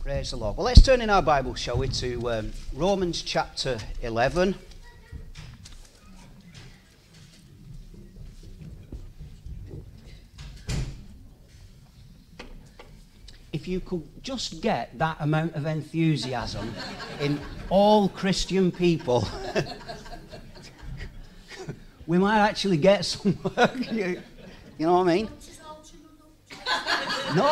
Praise the Lord. Well, let's turn in our Bible, shall we, to Romans chapter 11. If you could just get that amount of enthusiasm in all Christian people, we might actually get some work. You know what I mean? No,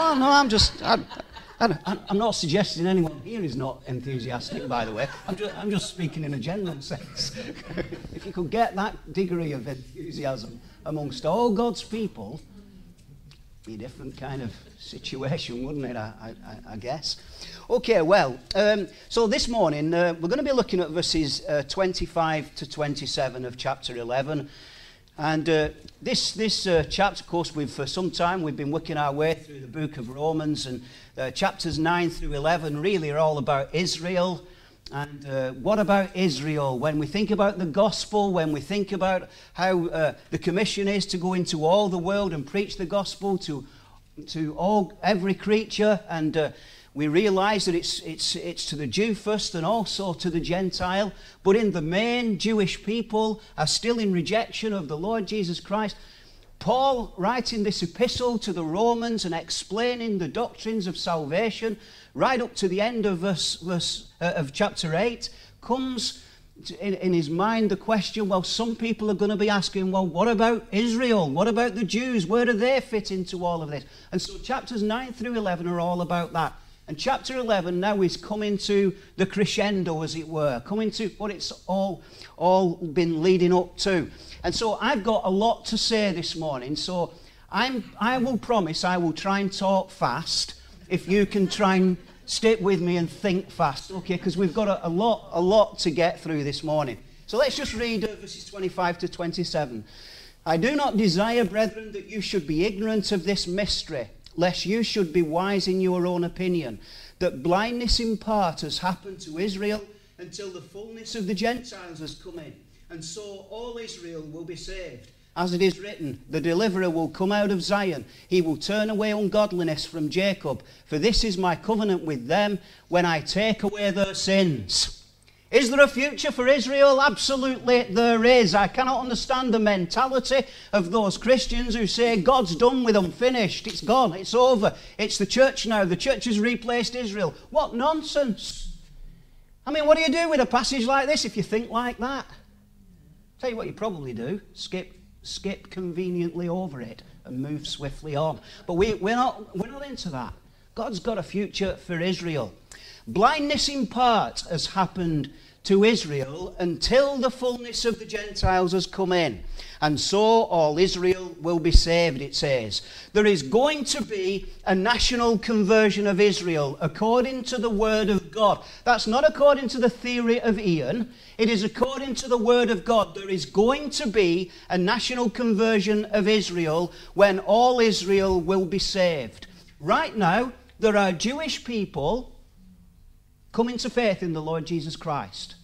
I'm not suggesting anyone here is not enthusiastic, by the way. I'm just speaking in a general sense. If you could get that degree of enthusiasm amongst all God's people, it'd be a different kind of situation, wouldn't it, I guess? Okay, well, so this morning we're going to be looking at verses 25 to 27 of chapter 11. And this chapter, of course, for some time we've been working our way through the book of Romans, and chapters 9 through 11 really are all about Israel. And what about Israel? When we think about the gospel, when we think about how the commission is to go into all the world and preach the gospel to every creature, and we realize that it's to the Jew first and also to the Gentile. But in the main, Jewish people are still in rejection of the Lord Jesus Christ. Paul, writing this epistle to the Romans and explaining the doctrines of salvation, right up to the end of of chapter 8, comes in his mind the question, well, some people are going to be asking, well, what about Israel? What about the Jews? Where do they fit into all of this? And so chapters 9 through 11 are all about that. And chapter 11 now is coming to the crescendo, as it were, coming to what it's all been leading up to. And so I've got a lot to say this morning, so I will promise I will try and talk fast, if you can try and stick with me and think fast, okay, because we've got a lot to get through this morning. So let's just read verses 25 to 27. I do not desire, brethren, that you should be ignorant of this mystery, lest you should be wise in your own opinion, that blindness in part has happened to Israel until the fullness of the Gentiles has come in, and so all Israel will be saved. As it is written, the deliverer will come out of Zion. He will turn away ungodliness from Jacob. For this is my covenant with them when I take away their sins. Is there a future for Israel? Absolutely there is. I cannot understand the mentality of those Christians who say God's done with them, finished, it's gone, it's over. It's the church now. The church has replaced Israel. What nonsense. I mean, what do you do with a passage like this if you think like that? Tell you what you probably do. Skip conveniently over it and move swiftly on. But we're not into that. God's got a future for Israel. Blindness in part has happened to Israel until the fullness of the Gentiles has come in. And so all Israel will be saved, it says. There is going to be a national conversion of Israel according to the word of God. That's not according to the theory of Ian. It is according to the word of God. There is going to be a national conversion of Israel when all Israel will be saved. Right now, there are Jewish people coming to faith in the Lord Jesus Christ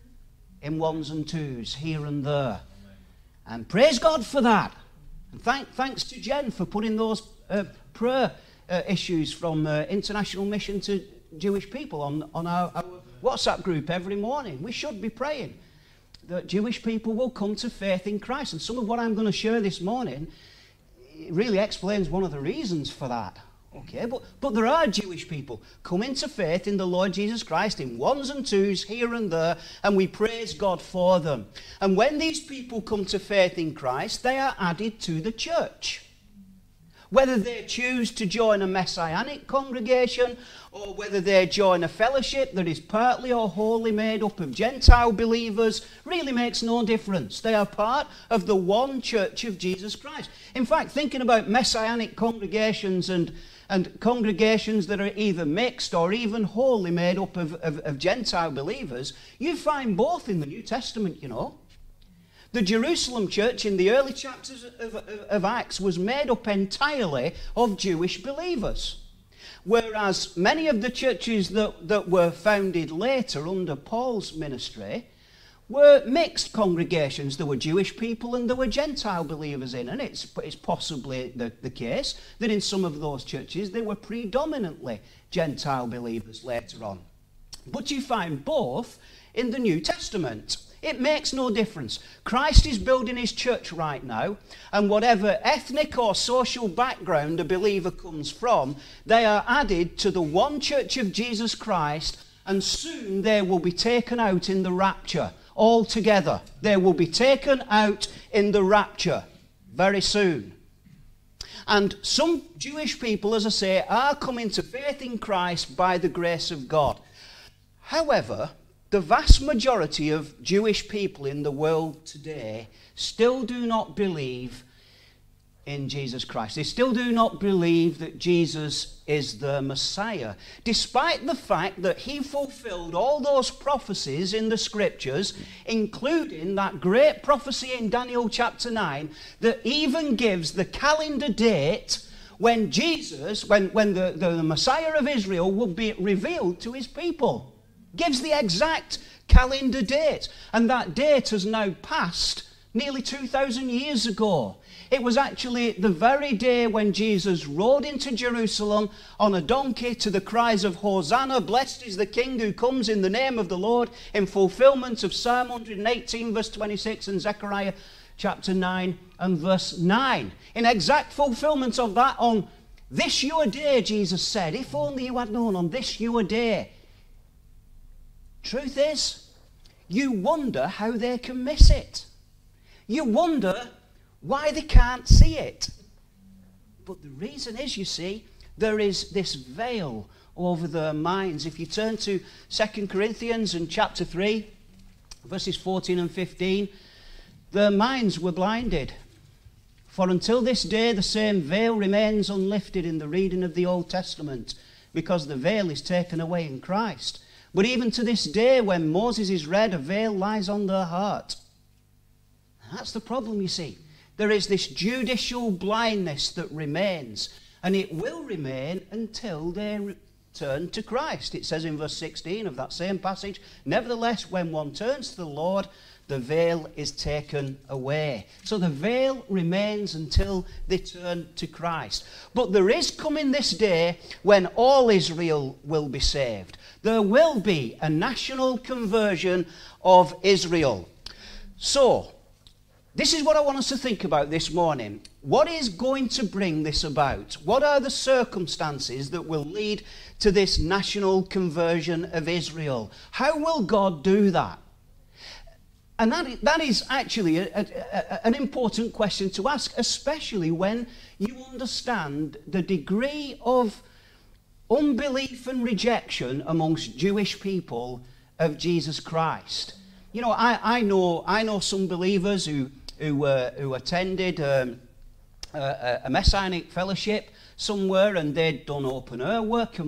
in ones and twos here and there. And praise God for that. And thanks to Jen for putting those prayer issues from International Mission to Jewish people on our WhatsApp group every morning. We should be praying that Jewish people will come to faith in Christ. And some of what I'm going to share this morning really explains one of the reasons for that. Okay, but there are Jewish people coming to faith in the Lord Jesus Christ in ones and twos here and there, and we praise God for them. And when these people come to faith in Christ, they are added to the church. Whether they choose to join a messianic congregation or whether they join a fellowship that is partly or wholly made up of Gentile believers really makes no difference. They are part of the one church of Jesus Christ. In fact, thinking about messianic congregations and congregations that are either mixed or even wholly made up of Gentile believers, you find both in the New Testament, you know. The Jerusalem church in the early chapters of Acts was made up entirely of Jewish believers, whereas many of the churches that were founded later under Paul's ministry were mixed congregations. There were Jewish people and there were Gentile believers in, and it's possibly the case that in some of those churches they were predominantly Gentile believers later on. But you find both in the New Testament. It makes no difference. Christ is building his church right now, and whatever ethnic or social background a believer comes from, they are added to the one church of Jesus Christ, and soon they will be taken out in the rapture. All together. They will be taken out in the rapture very soon. And some Jewish people, as I say, are coming to faith in Christ by the grace of God. However, the vast majority of Jewish people in the world today still do not believe in Jesus Christ. They still do not believe that Jesus is the Messiah, despite the fact that he fulfilled all those prophecies in the scriptures, including that great prophecy in Daniel chapter 9 that even gives the calendar date when Jesus, when the Messiah of Israel will be revealed to his people. Gives the exact calendar date, and that date has now passed nearly 2,000 years ago. It was actually the very day when Jesus rode into Jerusalem on a donkey to the cries of Hosanna, blessed is the King who comes in the name of the Lord, in fulfillment of Psalm 118 verse 26 and Zechariah chapter 9 and verse 9. In exact fulfillment of that, on this your day, Jesus said, if only you had known on this your day. Truth is, you wonder how they can miss it. You wonder why they can't see it. But the reason is, you see, there is this veil over their minds. If you turn to 2 Corinthians and chapter 3, verses 14 and 15, their minds were blinded. For until this day the same veil remains unlifted in the reading of the Old Testament, because the veil is taken away in Christ. But even to this day, when Moses is read, a veil lies on their heart. That's the problem, you see. There is this judicial blindness that remains, and it will remain until they turn to Christ. It says in verse 16 of that same passage, nevertheless, when one turns to the Lord, the veil is taken away. So the veil remains until they turn to Christ. But there is coming this day when all Israel will be saved. There will be a national conversion of Israel. So, this is what I want us to think about this morning. What is going to bring this about? What are the circumstances that will lead to this national conversion of Israel? How will God do that? And that is actually an important question to ask, especially when you understand the degree of unbelief and rejection amongst Jewish people of Jesus Christ. You know, I know some believers who attended a Messianic fellowship somewhere, and they'd done door-to-door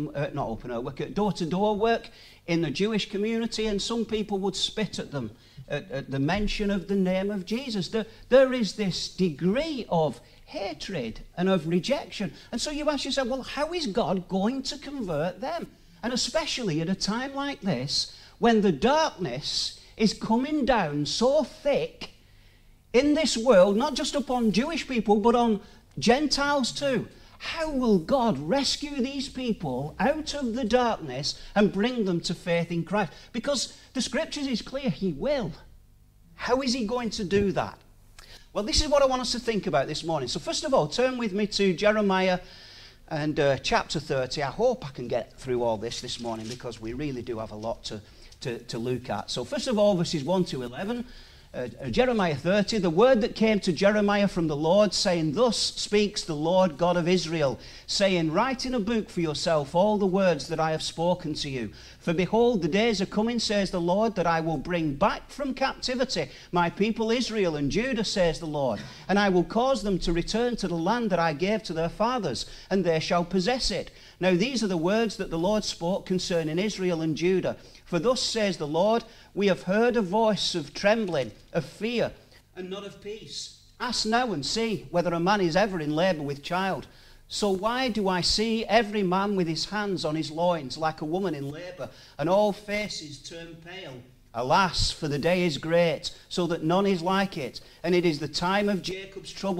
work in the Jewish community, and some people would spit at them at the mention of the name of Jesus. There is this degree of hatred and of rejection. And so you ask yourself, well, how is God going to convert them? And especially at a time like this, when the darkness is coming down so thick in this world, not just upon Jewish people, but on Gentiles too. How will God rescue these people out of the darkness and bring them to faith in Christ? Because the scriptures is clear, he will. How is he going to do that? Well, this is what I want us to think about this morning. So first of all, turn with me to Jeremiah and chapter 30. I hope I can get through all this morning, because we really do have a lot to look at. So first of all, verses 1 to 11. Jeremiah 30, the word that came to Jeremiah from the Lord, saying, thus speaks the Lord God of Israel, saying, write in a book for yourself all the words that I have spoken to you. For behold, the days are coming, says the Lord, that I will bring back from captivity my people Israel and Judah, says the Lord, and I will cause them to return to the land that I gave to their fathers, and they shall possess it. Now these are the words that the Lord spoke concerning Israel and Judah. For thus says the Lord, we have heard a voice of trembling, of fear, and not of peace. Ask now and see whether a man is ever in labour with child. So why do I see every man with his hands on his loins like a woman in labour, and all faces turn pale? Alas, for the day is great, so that none is like it, and it is the time of Jacob's trouble,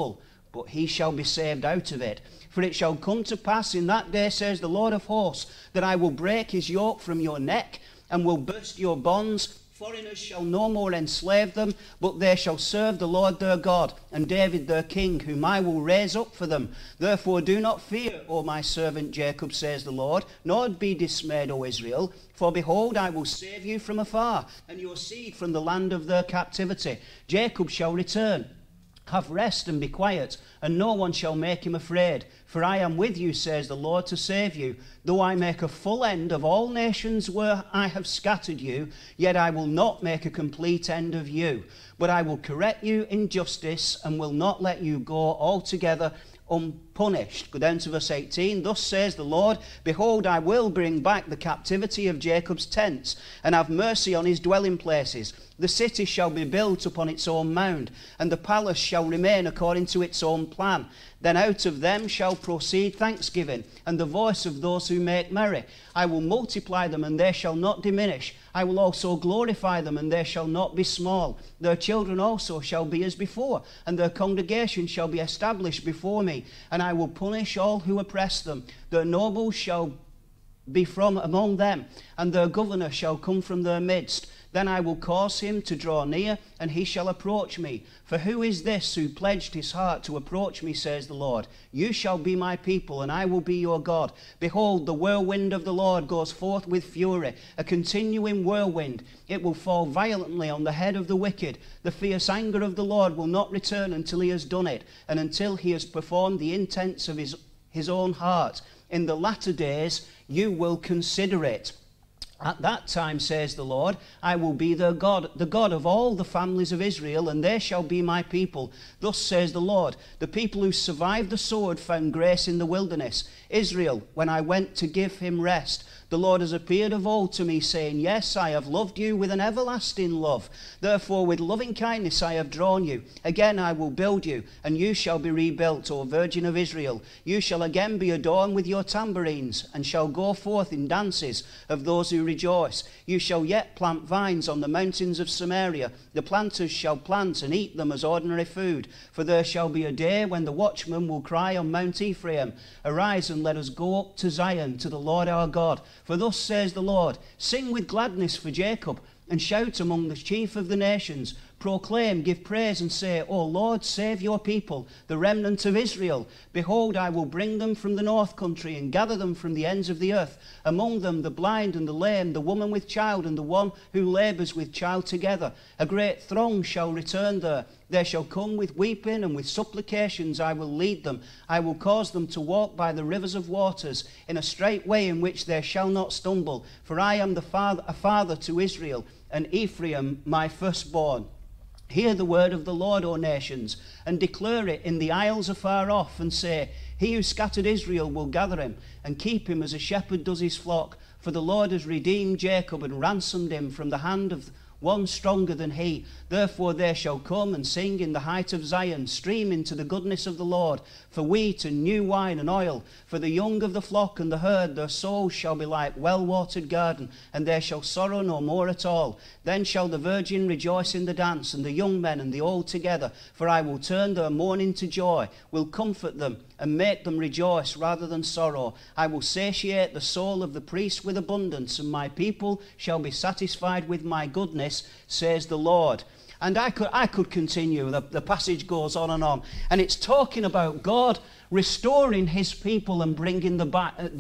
but he shall be saved out of it. For it shall come to pass in that day, says the Lord of hosts, that I will break his yoke from your neck, and will burst your bonds. Foreigners shall no more enslave them, but they shall serve the Lord their God, and David their king, whom I will raise up for them. Therefore do not fear, O my servant Jacob, says the Lord, nor be dismayed, O Israel. For behold, I will save you from afar, and your seed from the land of their captivity. Jacob shall return. Have rest and be quiet, and no one shall make him afraid. For I am with you, says the Lord, to save you. Though I make a full end of all nations where I have scattered you, yet I will not make a complete end of you. But I will correct you in justice, and will not let you go altogether unpunished. Go down to verse 18. Thus says the Lord, behold, I will bring back the captivity of Jacob's tents, and have mercy on his dwelling places. The city shall be built upon its own mound, and the palace shall remain according to its own plan. Then out of them shall proceed thanksgiving, and the voice of those who make merry. I will multiply them, and they shall not diminish. I will also glorify them, and they shall not be small. Their children also shall be as before, and their congregation shall be established before me. And I will punish all who oppress them. Their nobles shall be from among them, and their governor shall come from their midst. Then I will cause him to draw near, and he shall approach me. For who is this who pledged his heart to approach me, says the Lord? You shall be my people, and I will be your God. Behold, the whirlwind of the Lord goes forth with fury, a continuing whirlwind. It will fall violently on the head of the wicked. The fierce anger of the Lord will not return until he has done it, and until he has performed the intents of his own heart. In the latter days you will consider it. At that time, says the Lord, I will be their God, the God of all the families of Israel, and they shall be my people. Thus says the Lord, the people who survived the sword found grace in the wilderness. Israel, when I went to give him rest, the Lord has appeared of old to me, saying, yes, I have loved you with an everlasting love. Therefore with loving kindness I have drawn you. Again I will build you, and you shall be rebuilt, O Virgin of Israel. You shall again be adorned with your tambourines, and shall go forth in dances of those who rejoice. You shall yet plant vines on the mountains of Samaria. The planters shall plant and eat them as ordinary food. For there shall be a day when the watchman will cry on Mount Ephraim, arise and let us go up to Zion, to the Lord our God. For thus says the Lord, sing with gladness for Jacob, and shout among the chief of the nations. Proclaim, give praise, and say, O Lord, save your people, the remnant of Israel. Behold, I will bring them from the north country, and gather them from the ends of the earth. Among them the blind and the lame, the woman with child, and the one who labours with child together. A great throng shall return there. They shall come with weeping, and with supplications I will lead them. I will cause them to walk by the rivers of waters, in a straight way in which they shall not stumble. For I am a father to Israel, and Ephraim my firstborn. Hear the word of the Lord, O nations, and declare it in the isles afar off, and say, he who scattered Israel will gather him, and keep him as a shepherd does his flock. For the Lord has redeemed Jacob, and ransomed him from the hand of one stronger than he. Therefore they shall come and sing in the height of Zion, stream into the goodness of the Lord, for wheat and new wine and oil. For the young of the flock and the herd, their souls shall be like well-watered garden, and they shall sorrow no more at all. Then shall the virgin rejoice in the dance, and the young men and the old together. For I will turn their mourning to joy, will comfort them, and make them rejoice rather than sorrow. I will satiate the soul of the priest with abundance, and my people shall be satisfied with my goodness, says the Lord. And I could continue. The passage goes on, and it's talking about God restoring his people and bringing them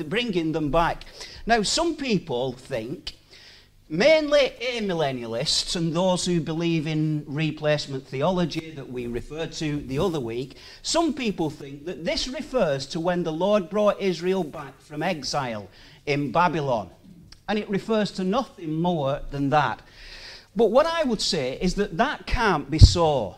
back. Now, some people think, mainly amillennialists and those who believe in replacement theology that we referred to the other week, some people think that this refers to when the Lord brought Israel back from exile in Babylon. And it refers to nothing more than that. But what I would say is that that can't be so.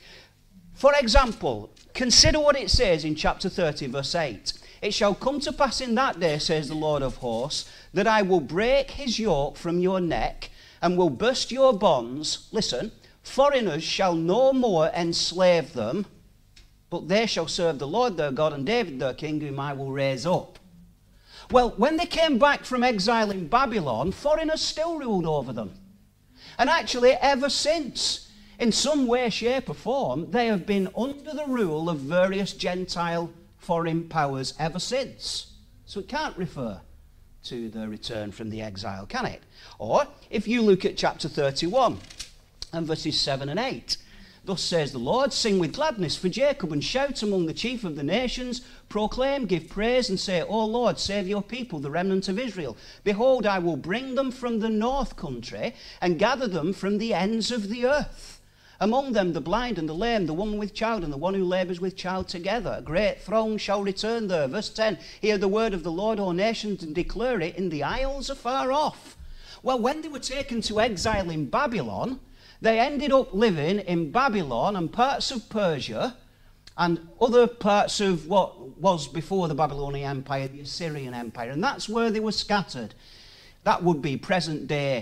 For example, consider what it says in chapter 30, verse 8. It shall come to pass in that day, says the Lord of hosts, that I will break his yoke from your neck, and will burst your bonds. Listen, foreigners shall no more enslave them, but they shall serve the Lord their God, and David their king, whom I will raise up. Well, when they came back from exile in Babylon, foreigners still ruled over them. And actually, ever since, In some way, shape or form, they have been under the rule of various Gentile foreign powers ever since. So it can't refer to the return from the exile, can it? Or if you look at chapter 31 and verses 7 and 8, thus says the Lord, sing with gladness for Jacob and shout among the chief of the nations, proclaim, give praise and say, O Lord, save your people, the remnant of Israel. Behold, I will bring them from the north country and gather them from the ends of the earth. Among them the blind and the lame, the woman with child and the one who labours with child together. A great throng shall return there. Verse 10, hear the word of the Lord, O nations, and declare it in the isles afar off. Well, when they were taken to exile in Babylon, they ended up living in Babylon and parts of Persia and other parts of what was before the Babylonian Empire, the Assyrian Empire. And that's where they were scattered. That would be present-day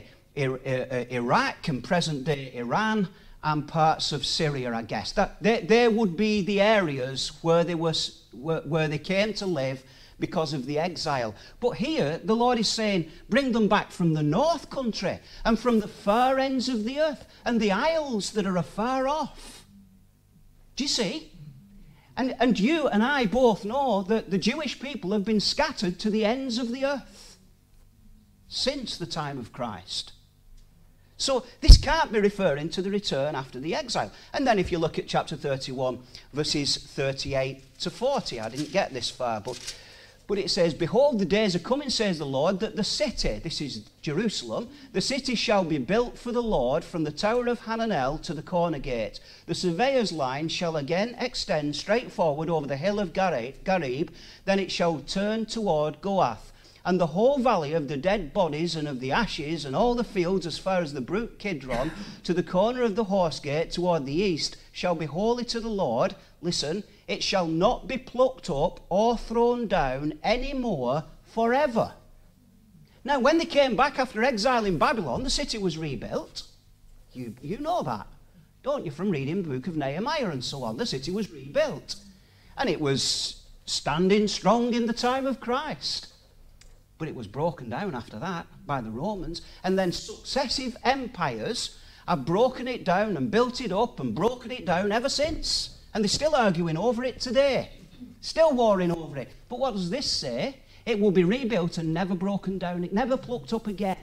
Iraq and present-day Iran and parts of Syria, I guess. They would be the areas where they came to live because of the exile. But here, the Lord is saying, bring them back from the north country and from the far ends of the earth and the isles that are afar off. Do you see? And you and I both know that the Jewish people have been scattered to the ends of the earth since the time of Christ. So this can't be referring to the return after the exile. And then if you look at chapter 31, verses 38 to 40, I didn't get this far, but it says, behold, the days are coming, says the Lord, that the city, this is Jerusalem, the city shall be built for the Lord from the tower of Hananel to the corner gate. The surveyor's line shall again extend straight forward over the hill of Gareb, then it shall turn toward Goath. And the whole valley of the dead bodies and of the ashes and all the fields as far as the brook Kidron to the corner of the horse gate toward the east shall be holy to the Lord. Listen, it shall not be plucked up or thrown down any more forever. Now, when they came back after exile in Babylon, the city was rebuilt. You know that, don't you, from reading the book of Nehemiah and so on. The city was rebuilt. And it was standing strong in the time of Christ. But it was broken down after that by the Romans. And then successive empires have broken it down and built it up and broken it down ever since. And they're still arguing over it today. Still warring over it. But what does this say? It will be rebuilt and never broken down. It never plucked up again.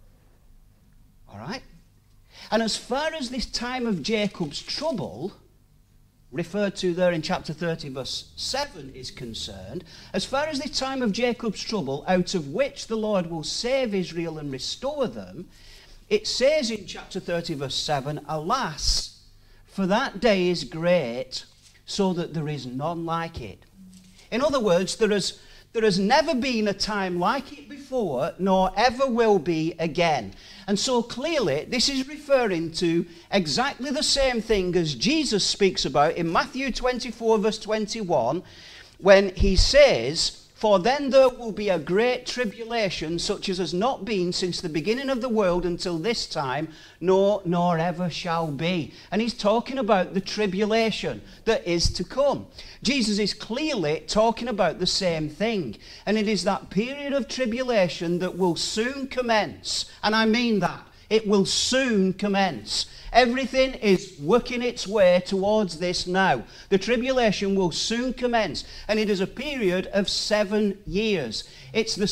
All right? And as far as this time of Jacob's trouble, referred to there in chapter 30 verse 7 is concerned, as far as the time of Jacob's trouble, out of which the Lord will save Israel and restore them, it says in chapter 30 verse 7, alas, for that day is great, so that there is none like it. In other words, there has never been a time like it before, nor ever will be again. And so clearly, this is referring to exactly the same thing as Jesus speaks about in Matthew 24, verse 21, when he says, for then there will be a great tribulation, such as has not been since the beginning of the world until this time, nor ever shall be. And he's talking about the tribulation that is to come. Jesus is clearly talking about the same thing. And it is that period of tribulation that will soon commence. And I mean that. It will soon commence. Everything is working its way towards this now. The tribulation will soon commence, and it is a period of 7 years. It's the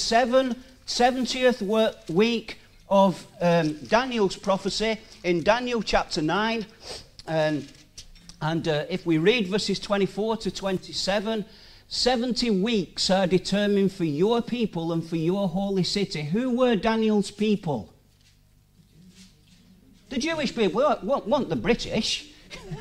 70th week of Daniel's prophecy in Daniel chapter 9. And if we read verses 24 to 27, 70 weeks are determined for your people and for your holy city. Who were Daniel's people? The Jewish people weren't the British.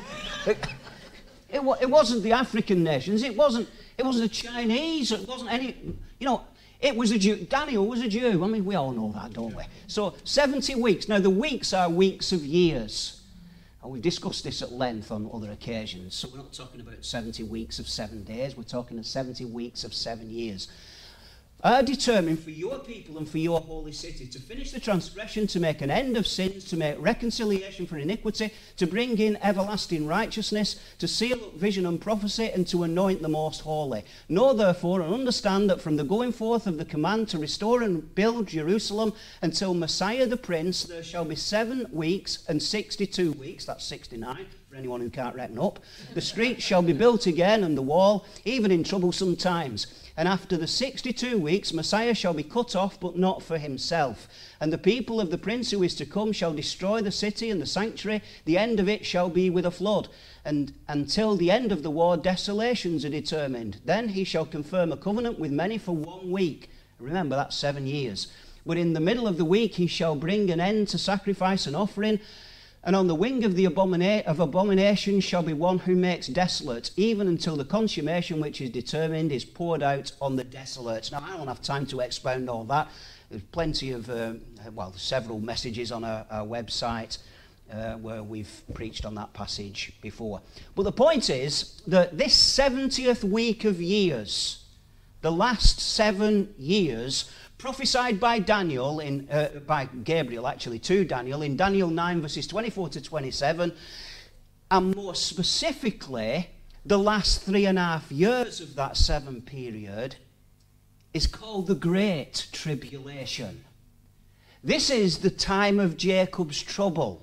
It wasn't the African nations. It wasn't the Chinese. It wasn't any, it was a Jew. Daniel was a Jew. I mean, we all know that, don't we? So 70 weeks. Now, the weeks are weeks of years. And we've discussed this at length on other occasions. So we're not talking about 70 weeks of 7 days. We're talking of 70 weeks of 7 years. are determined for your people and for your holy city, to finish the transgression, to make an end of sins, to make reconciliation for iniquity, to bring in everlasting righteousness, to seal up vision and prophecy, and to anoint the most holy. Know therefore and understand that from the going forth of the command to restore and build Jerusalem until Messiah the Prince, there shall be 7 weeks and 62 weeks, that's 69, for anyone who can't reckon up. The streets shall be built again, and the wall, even in troublesome times. And after the 62 weeks, Messiah shall be cut off, but not for himself. And the people of the prince who is to come shall destroy the city and the sanctuary. The end of it shall be with a flood. And until the end of the war, desolations are determined. Then he shall confirm a covenant with many for 1 week. Remember, that's 7 years. But in the middle of the week he shall bring an end to sacrifice and offering. And on the wing of the abomination shall be one who makes desolate, even until the consummation which is determined is poured out on the desolate. Now, I don't have time to expound all that. There's plenty of, several messages on our website where we've preached on that passage before. But the point is that this 70th week of years, the last 7 years, prophesied by Daniel, by Gabriel actually, to Daniel, in Daniel 9 verses 24 to 27, and more specifically, the last 3.5 years of that 7 period, is called the Great Tribulation. This is the time of Jacob's trouble.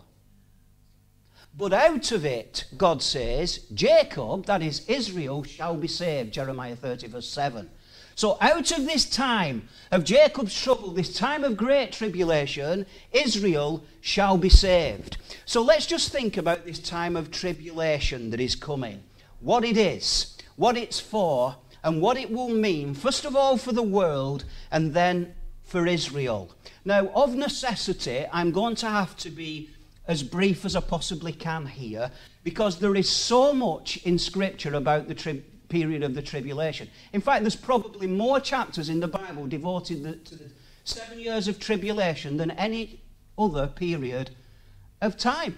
But out of it, God says, Jacob, that is Israel, shall be saved, Jeremiah 30 verse 7. So out of this time of Jacob's trouble, this time of great tribulation, Israel shall be saved. So let's just think about this time of tribulation that is coming. What it is, what it's for, and what it will mean, first of all for the world, and then for Israel. Now, of necessity, I'm going to have to be as brief as I possibly can here, because there is so much in Scripture about the period of the tribulation. In fact, there's probably more chapters in the Bible devoted to the 7 years of tribulation than any other period of time.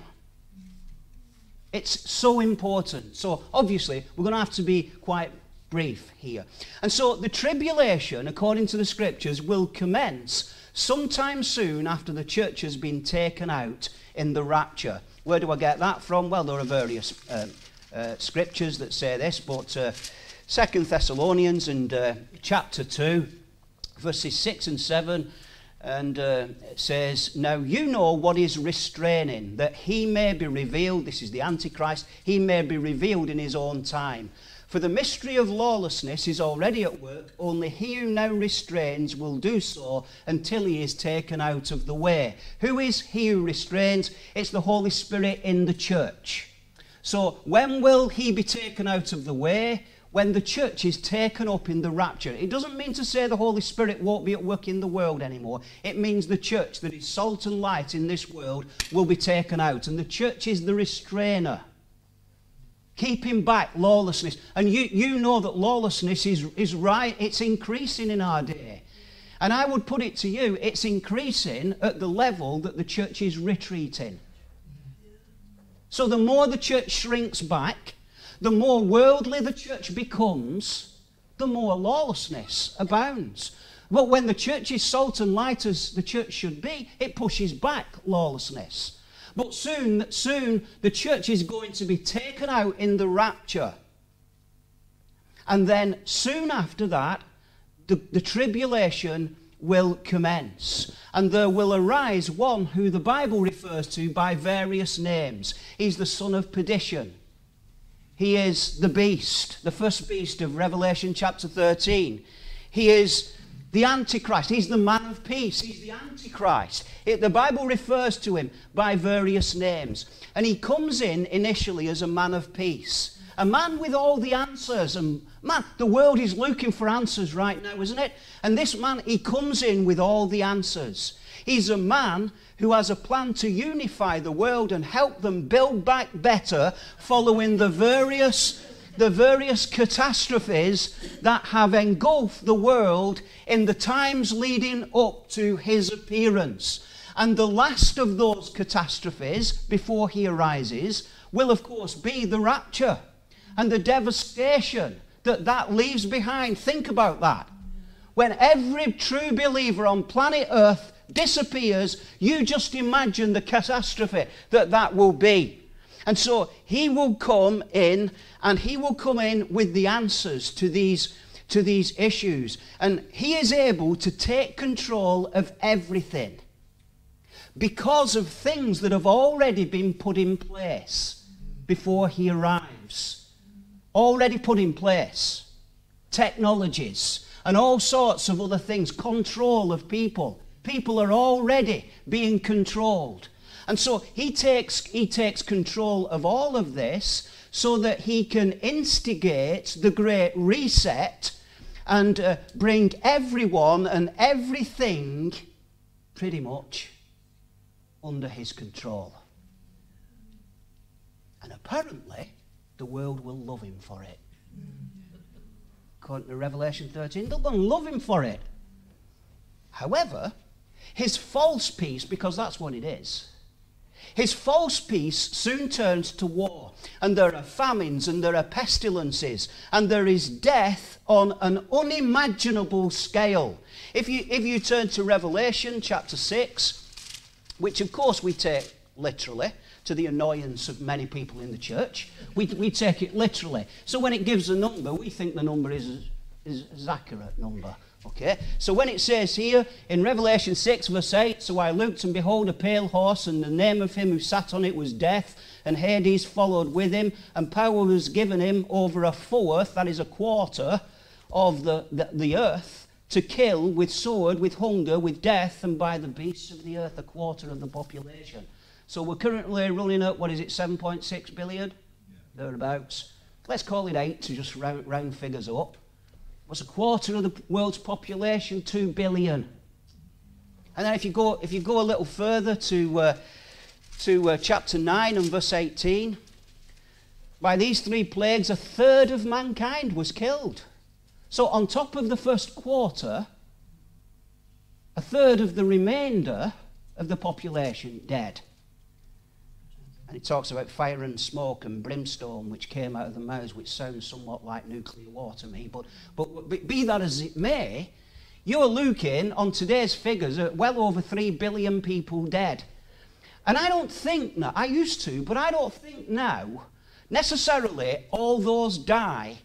It's so important. So obviously we're going to have to be quite brief here. And so the tribulation, according to the Scriptures, will commence sometime soon after the church has been taken out in the rapture. Where do I get that from? Well, there are various Scriptures that say this, but 2 Thessalonians and chapter 2, verses 6 and 7, and it says, Now you know what is restraining, that he may be revealed, this is the Antichrist, he may be revealed in his own time. For the mystery of lawlessness is already at work, only he who now restrains will do so until he is taken out of the way. Who is he who restrains? It's the Holy Spirit in the church. So when will he be taken out of the way? When the church is taken up in the rapture. It doesn't mean to say the Holy Spirit won't be at work in the world anymore. It means the church that is salt and light in this world will be taken out. And the church is the restrainer, keeping back lawlessness. And you know that lawlessness is right. It's increasing in our day. And I would put it to you, it's increasing at the level that the church is retreating. So the more the church shrinks back, the more worldly the church becomes, the more lawlessness abounds. But when the church is salt and light as the church should be, it pushes back lawlessness. But soon the church is going to be taken out in the rapture. And then soon after that, the tribulation will commence. And there will arise one who the Bible refers to by various names. He's the son of perdition. He is the beast, the first beast of Revelation chapter 13. He is the Antichrist. He's the man of peace. He's the Antichrist. The Bible refers to him by various names. And he comes in initially as a man of peace. A man with all the answers. And man, the world is looking for answers right now, isn't it? And this man, he comes in with all the answers. He's a man who has a plan to unify the world and help them build back better following the various catastrophes that have engulfed the world in the times leading up to his appearance. And the last of those catastrophes before he arises will of course be the rapture and the devastation that leaves behind. Think about that. when every true believer on planet Earth disappears, you just imagine the catastrophe that will be. And so he will come in, and he will come in with the answers to these issues. And he is able to take control of everything because of things that have already been put in place before he arrives. Already put in place. Technologies and all sorts of other things. Control of people. People are already being controlled. And so he takes control of all of this so that he can instigate the Great Reset and bring everyone and everything pretty much under his control. And apparently, the world will love him for it. According to Revelation 13, they're going to love him for it. However, his false peace, because that's what it is, his false peace soon turns to war. And there are famines, and there are pestilences, and there is death on an unimaginable scale. If you turn to Revelation chapter 6, which of course we take literally, to the annoyance of many people in the church, we take it literally. So when it gives a number, we think the number is an accurate number. Okay, so when it says here in Revelation 6 verse 8, so I looked and behold a pale horse, and the name of him who sat on it was Death, and Hades followed with him, and power was given him over a fourth, that is a quarter, of the earth, to kill with sword, with hunger, with death, and by the beasts of the earth, a quarter of the population. So we're currently running at, 7.6 billion? Yeah. Thereabouts. Let's call it 8 to just round figures up. What's a quarter of the world's population? 2 billion. And then if you go a little further to chapter 9 and verse 18, by these 3 plagues, a third of mankind was killed. So on top of the first quarter, a third of the remainder of the population dead. And it talks about fire and smoke and brimstone which came out of the mouths, which sounds somewhat like nuclear war to me. But be that as it may, you're looking on today's figures at well over 3 billion people dead. And I don't think now, I used to, but I don't think now necessarily all those die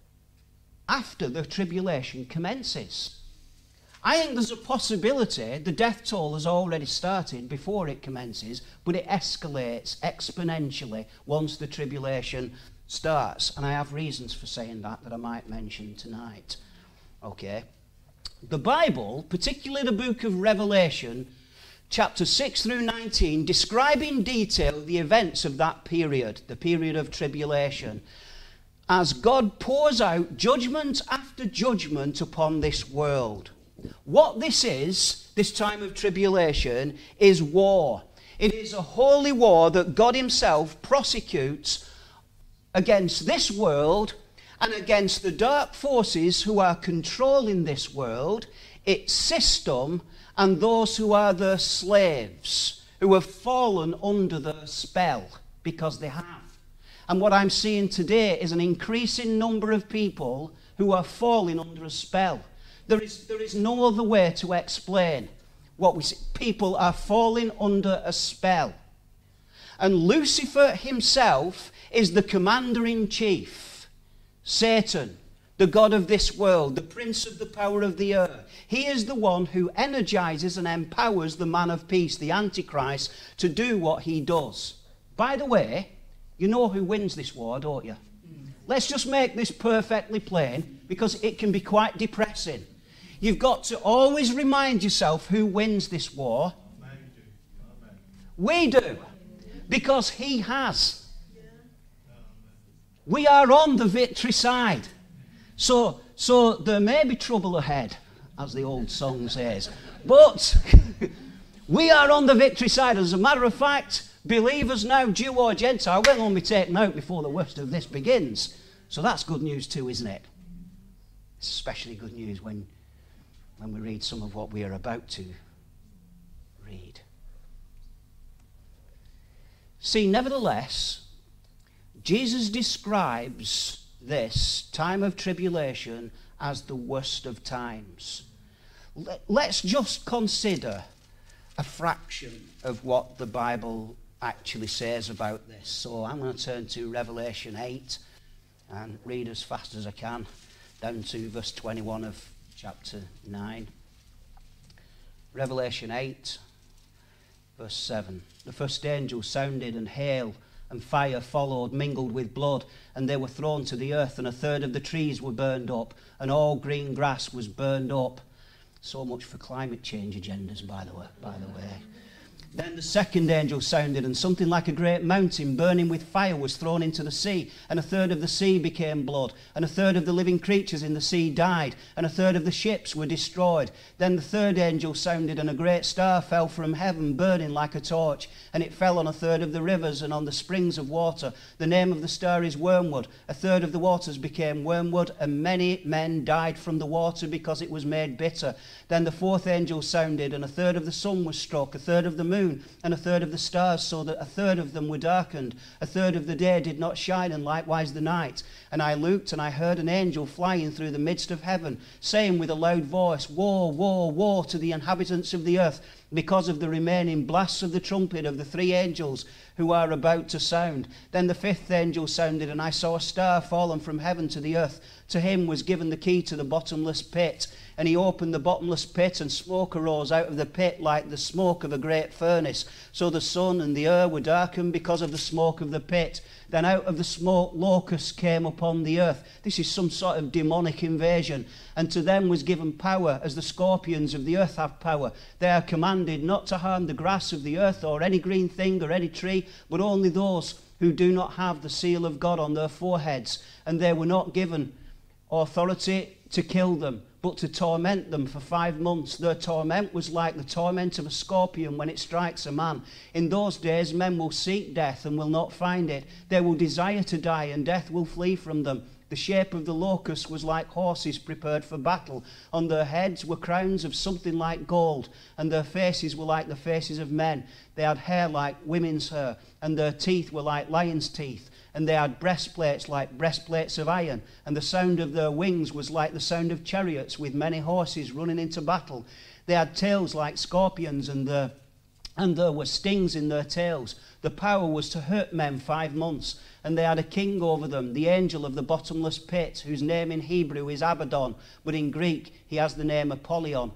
after the tribulation commences. I think there's a possibility the death toll has already started before it commences, but it escalates exponentially once the tribulation starts. And I have reasons for saying that I might mention tonight. Okay. The Bible, particularly the book of Revelation, chapter 6 through 19, describe in detail the events of that period, the period of tribulation, as God pours out judgment after judgment upon this world. What this time of tribulation, is war. It is a holy war that God himself prosecutes against this world and against the dark forces who are controlling this world, its system, and those who are the slaves, who have fallen under the spell, because they have. And what I'm seeing today is an increasing number of people who are falling under a spell. There is no other way to explain what we see. People are falling under a spell. And Lucifer himself is the commander-in-chief. Satan, the god of this world, the prince of the power of the air. He is the one who energizes and empowers the man of peace, the Antichrist, to do what he does. By the way, you know who wins this war, don't you? Let's just make this perfectly plain, because it can be quite depressing. You've got to always remind yourself who wins this war. We do, because he has. We are on the victory side. So there may be trouble ahead, as the old song says. But we are on the victory side. As a matter of fact, believers now, Jew or Gentile, will only be taken out before the worst of this begins. So that's good news too, isn't it? It's especially good news when we read some of what we are about to read. See, nevertheless, Jesus describes this time of tribulation as the worst of times. Let's just consider a fraction of what the Bible actually says about this. So I'm going to turn to Revelation 8 and read as fast as I can down to verse 21 of chapter 9. Revelation 8, verse 7. The first angel sounded, and hail and fire followed, mingled with blood, and they were thrown to the earth, and a third of the trees were burned up, and all green grass was burned up. So much for climate change agendas, by the way. Then the second angel sounded, and something like a great mountain burning with fire was thrown into the sea, and a third of the sea became blood, and a third of the living creatures in the sea died, and a third of the ships were destroyed. Then the third angel sounded, and a great star fell from heaven, burning like a torch, and it fell on a third of the rivers and on the springs of water. The name of the star is Wormwood. A third of the waters became wormwood, and many men died from the water because it was made bitter. Then the fourth angel sounded, and a third of the sun was struck, a third of the moon, and a third of the stars, so that a third of them were darkened. A third of the day did not shine, and likewise the night. And I looked, and I heard an angel flying through the midst of heaven, saying with a loud voice, Woe, woe, woe to the inhabitants of the earth, because of the remaining blasts of the trumpet of the three angels who are about to sound. Then the fifth angel sounded, and I saw a star fallen from heaven to the earth. To him was given the key to the bottomless pit. And he opened the bottomless pit, and smoke arose out of the pit like the smoke of a great furnace. So the sun and the air were darkened because of the smoke of the pit. Then out of the smoke locusts came upon the earth. This is some sort of demonic invasion. And to them was given power, as the scorpions of the earth have power. They are commanded not to harm the grass of the earth, or any green thing, or any tree, but only those who do not have the seal of God on their foreheads. And they were not given authority to kill them, but to torment them for 5 months. Their torment was like the torment of a scorpion when it strikes a man. In those days men will seek death and will not find it. They will desire to die, and death will flee from them. The shape of the locusts was like horses prepared for battle. On their heads were crowns of something like gold, and their faces were like the faces of men. They had hair like women's hair, and their teeth were like lions' teeth. And they had breastplates like breastplates of iron, and the sound of their wings was like the sound of chariots with many horses running into battle. They had tails like scorpions, and there were stings in their tails. The power was to hurt men 5 months, and they had a king over them, the angel of the bottomless pit, whose name in Hebrew is Abaddon, but in Greek he has the name Apollyon.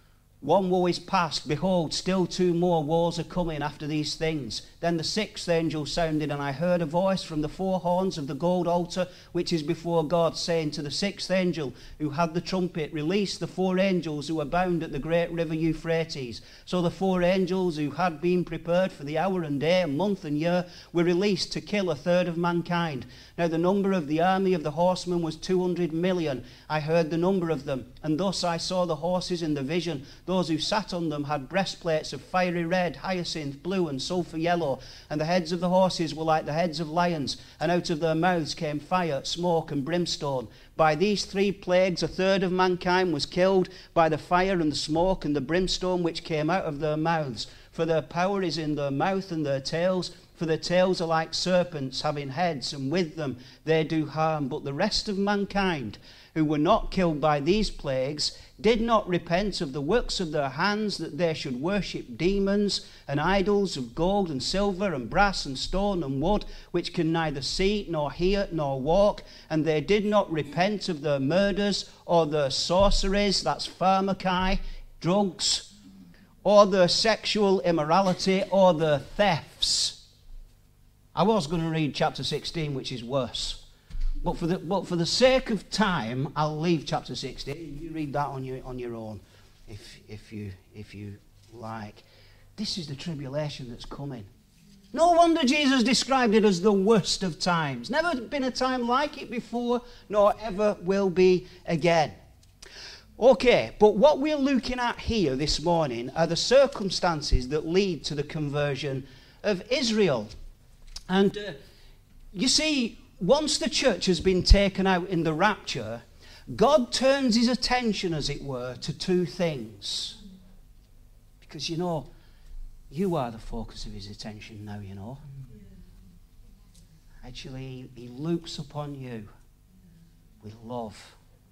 One woe is past, behold, still 2 more woes are coming after these things. Then the sixth angel sounded, and I heard a voice from the 4 horns of the gold altar which is before God, saying to the sixth angel who had the trumpet, Release the 4 angels who are bound at the great river Euphrates. So the 4 angels who had been prepared for the hour and day, month and year, were released to kill a third of mankind. Now the number of the army of the horsemen was 200 million. I heard the number of them, and thus I saw the horses in the vision. Those who sat on them had breastplates of fiery red, hyacinth, blue, and sulphur yellow, and the heads of the horses were like the heads of lions, and out of their mouths came fire, smoke, and brimstone. By these 3 plagues a third of mankind was killed, by the fire and the smoke and the brimstone which came out of their mouths. For their power is in their mouth and their tails, for their tails are like serpents having heads, and with them they do harm. But the rest of mankind, who were not killed by these plagues, did not repent of the works of their hands, that they should worship demons and idols of gold and silver and brass and stone and wood, which can neither see nor hear nor walk. And they did not repent of their murders or their sorceries, that's pharmakai, drugs, or their sexual immorality or their thefts. I was going to read chapter 16, which is worse. But for the sake of time, I'll leave chapter 16. You read that on your own, if you like. This is the tribulation that's coming. No wonder Jesus described it as the worst of times. Never been a time like it before, nor ever will be again. Okay, but what we're looking at here this morning are the circumstances that lead to the conversion of Israel. And you see, once the church has been taken out in the rapture, God turns his attention, as it were, to 2 things. Because, you know, you are the focus of his attention now, you know. Actually, he looks upon you with love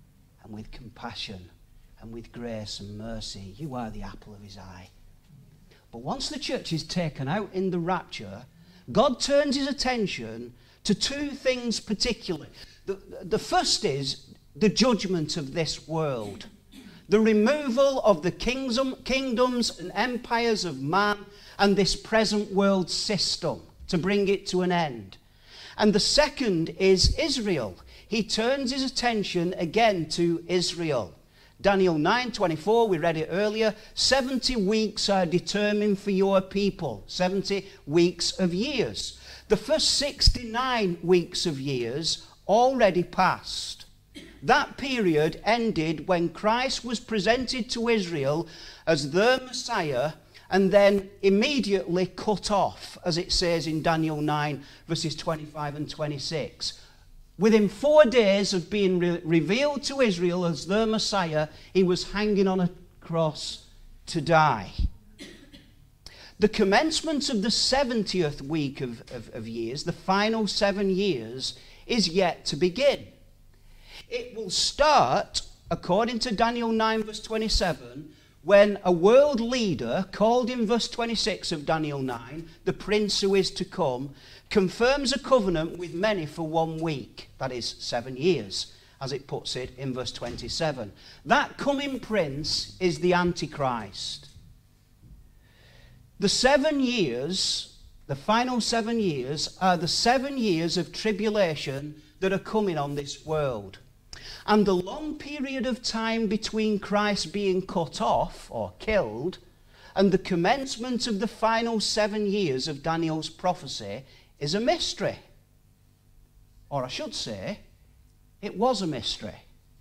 and with compassion and with grace and mercy. You are the apple of his eye. But once the church is taken out in the rapture, God turns his attention to two things particularly. The first is the judgment of this world. The removal of the kingdoms and empires of man and this present world system to bring it to an end. And the second is Israel. He turns his attention again to Israel. Daniel 9:24, we read it earlier, 70 weeks are determined for your people, 70 weeks of years. The first 69 weeks of years already passed. That period ended when Christ was presented to Israel as their Messiah and then immediately cut off, as it says in Daniel 9, verses 25 and 26. Within 4 days of being revealed to Israel as their Messiah, he was hanging on a cross to die. The commencement of the 70th week of years, the final 7 years, is yet to begin. It will start, according to Daniel 9, verse 27, when a world leader, called in verse 26 of Daniel 9, the prince who is to come, confirms a covenant with many for 1 week, that is 7 years, as it puts it in verse 27. That coming prince is the Antichrist. The 7 years, the final 7 years, are the 7 years of tribulation that are coming on this world. And the long period of time between Christ being cut off or killed and the commencement of the final 7 years of Daniel's prophecy is a mystery. Or I should say, it was a mystery.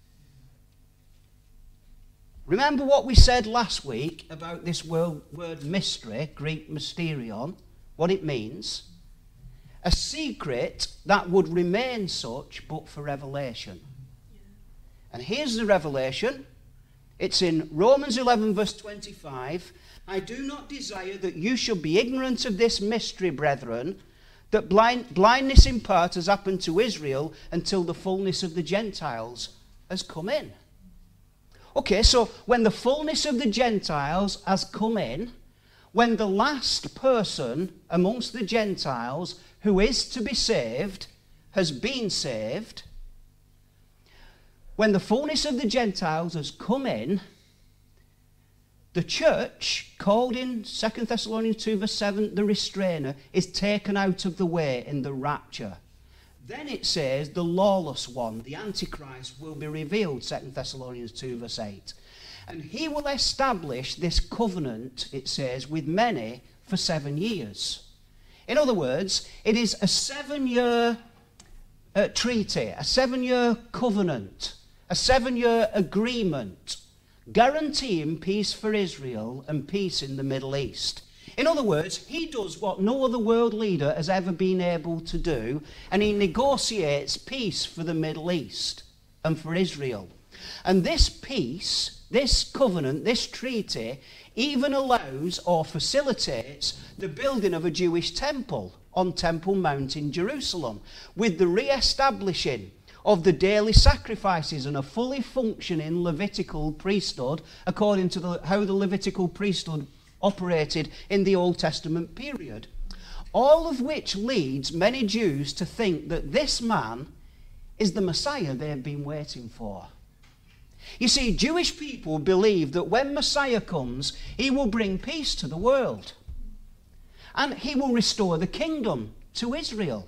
Remember what we said last week about this word mystery, Greek mysterion, what it means? A secret that would remain such but for revelation. And here's the revelation. It's in Romans 11, verse 25. I do not desire that you should be ignorant of this mystery, brethren, that blindness in part has happened to Israel until the fullness of the Gentiles has come in. Okay, so when the fullness of the Gentiles has come in, when the last person amongst the Gentiles who is to be saved has been saved, when the fullness of the Gentiles has come in, the church, called in 2 Thessalonians 2 verse 7, the restrainer, is taken out of the way in the rapture. Then it says the lawless one, the Antichrist, will be revealed, 2 Thessalonians 2 verse 8. And he will establish this covenant, it says, with many for 7 years. In other words, it is a 7-year treaty, a 7-year covenant, a 7-year agreement guaranteeing peace for Israel and peace in the Middle East. In other words, he does what no other world leader has ever been able to do, and he negotiates peace for the Middle East and for Israel. And this peace, this covenant, this treaty, even allows or facilitates the building of a Jewish temple on Temple Mount in Jerusalem, with the re-establishing of the daily sacrifices and a fully functioning Levitical priesthood according to how the Levitical priesthood operated in the Old Testament period. All of which leads many Jews to think that this man is the Messiah they've been waiting for. You see, Jewish people believe that when Messiah comes, he will bring peace to the world. And he will restore the kingdom to Israel.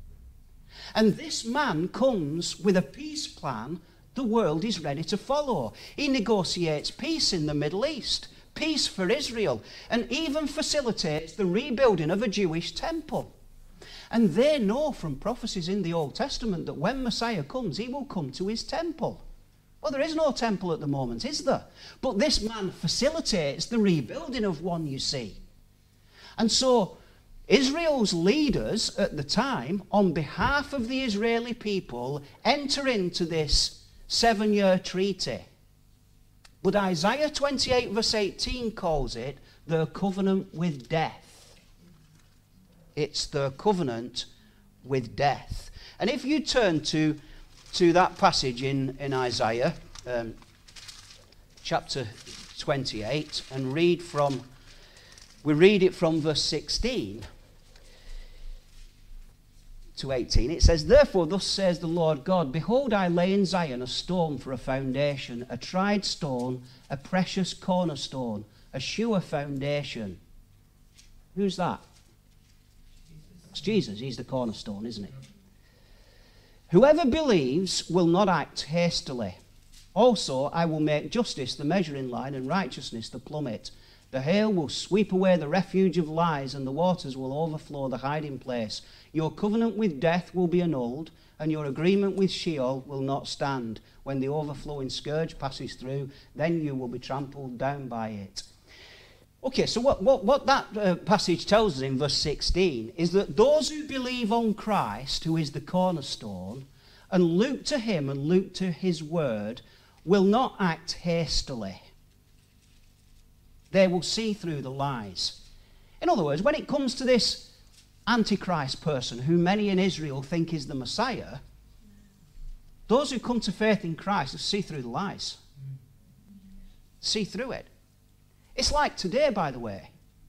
And this man comes with a peace plan the world is ready to follow. He negotiates peace in the Middle East, peace for Israel, and even facilitates the rebuilding of a Jewish temple. And they know from prophecies in the Old Testament that when Messiah comes, he will come to his temple. Well, there is no temple at the moment, is there? But this man facilitates the rebuilding of one, you see. And so Israel's leaders at the time, on behalf of the Israeli people, enter into this 7-year treaty. But Isaiah 28 verse 18 calls it the covenant with death. It's the covenant with death. And if you turn to that passage in Isaiah, chapter 28 and read it from verse 16 to 18. It says, "Therefore thus says the Lord God, Behold, I lay in Zion a stone for a foundation, a tried stone, a precious cornerstone, a sure foundation." Who's that? It's Jesus. He's the cornerstone, isn't it? "Whoever believes will not act hastily. Also, I will make justice the measuring line and righteousness the plummet. The hail will sweep away the refuge of lies, and the waters will overflow the hiding place. Your covenant with death will be annulled, and your agreement with Sheol will not stand. When the overflowing scourge passes through, then you will be trampled down by it." Okay, so what that passage tells us in verse 16 is that those who believe on Christ, who is the cornerstone, and look to him and look to his word, will not act hastily. They will see through the lies. In other words, when it comes to this Antichrist person, who many in Israel think is the Messiah, those who come to faith in Christ will see through the lies. See through it. It's like today, by the way.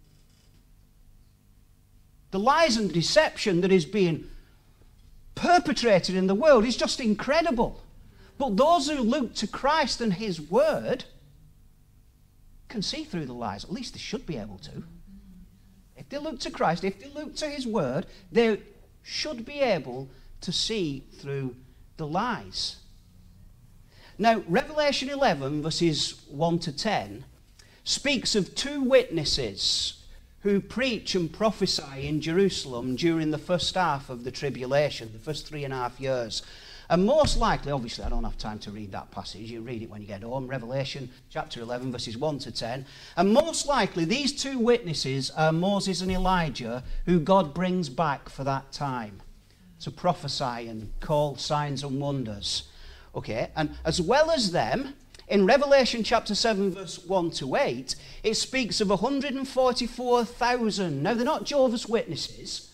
The lies and deception that is being perpetrated in the world is just incredible. But those who look to Christ and his word can see through the lies. At least they should be able to. If they look to Christ, if they look to his word, they should be able to see through the lies. Now, Revelation 11, verses 1 to 10, speaks of two witnesses who preach and prophesy in Jerusalem during the first half of the tribulation, the first 3.5 years. And most likely, obviously I don't have time to read that passage, you read it when you get home, Revelation chapter 11 verses 1 to 10. And most likely these two witnesses are Moses and Elijah, who God brings back for that time to prophesy and call signs and wonders. Okay, and as well as them, in Revelation chapter 7 verse 1 to 8, it speaks of 144,000. Now they're not Jehovah's Witnesses.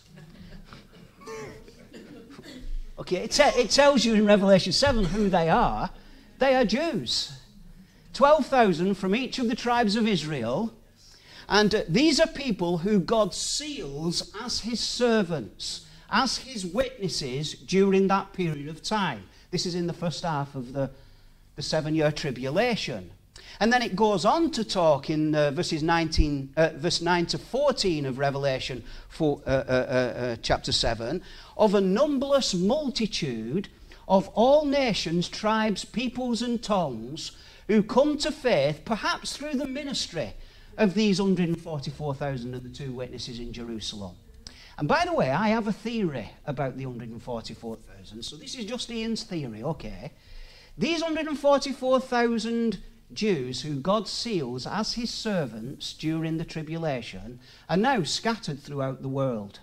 Okay, it tells you in Revelation 7 who they are. They are Jews. 12,000 from each of the tribes of Israel. And these are people who God seals as his servants, as his witnesses during that period of time. This is in the first half of the 7-year tribulation. And then it goes on to talk in verse 9 to 14 of Revelation chapter 7 of a numberless multitude of all nations, tribes, peoples and tongues who come to faith, perhaps through the ministry of these 144,000 of the two witnesses in Jerusalem. And by the way, I have a theory about the 144,000. So this is just Ian's theory, okay? These 144,000 Jews who God seals as his servants during the tribulation are now scattered throughout the world.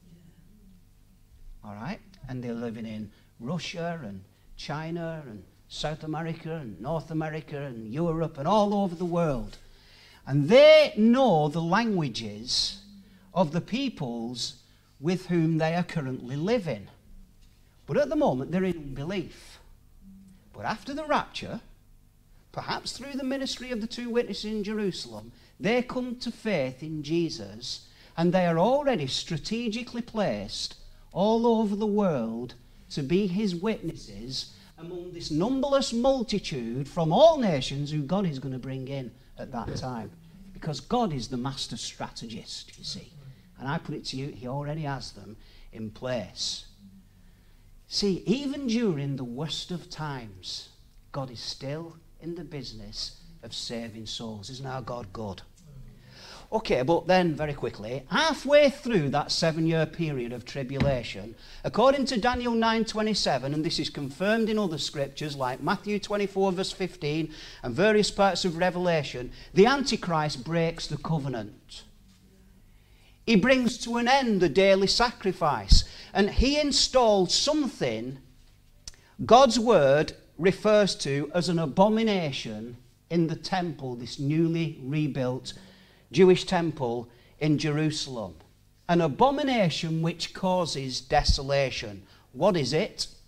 All right? And they're living in Russia and China and South America and North America and Europe and all over the world. And they know the languages of the peoples with whom they are currently living. But at the moment they're in unbelief. But after the rapture, perhaps through the ministry of the two witnesses in Jerusalem, they come to faith in Jesus, and they are already strategically placed all over the world to be his witnesses among this numberless multitude from all nations who God is going to bring in at that time. Because God is the master strategist, you see. And I put it to you, he already has them in place. See, even during the worst of times, God is still in the business of saving souls. Isn't our God good? Okay, but then very quickly, halfway through that 7-year period of tribulation, according to Daniel 9:27, and this is confirmed in other scriptures like Matthew 24 verse 15 and various parts of Revelation, the Antichrist breaks the covenant. He brings to an end the daily sacrifice, and he installs something God's word refers to as an abomination in the temple, this newly rebuilt Jewish temple in Jerusalem. An abomination which causes desolation. What is it?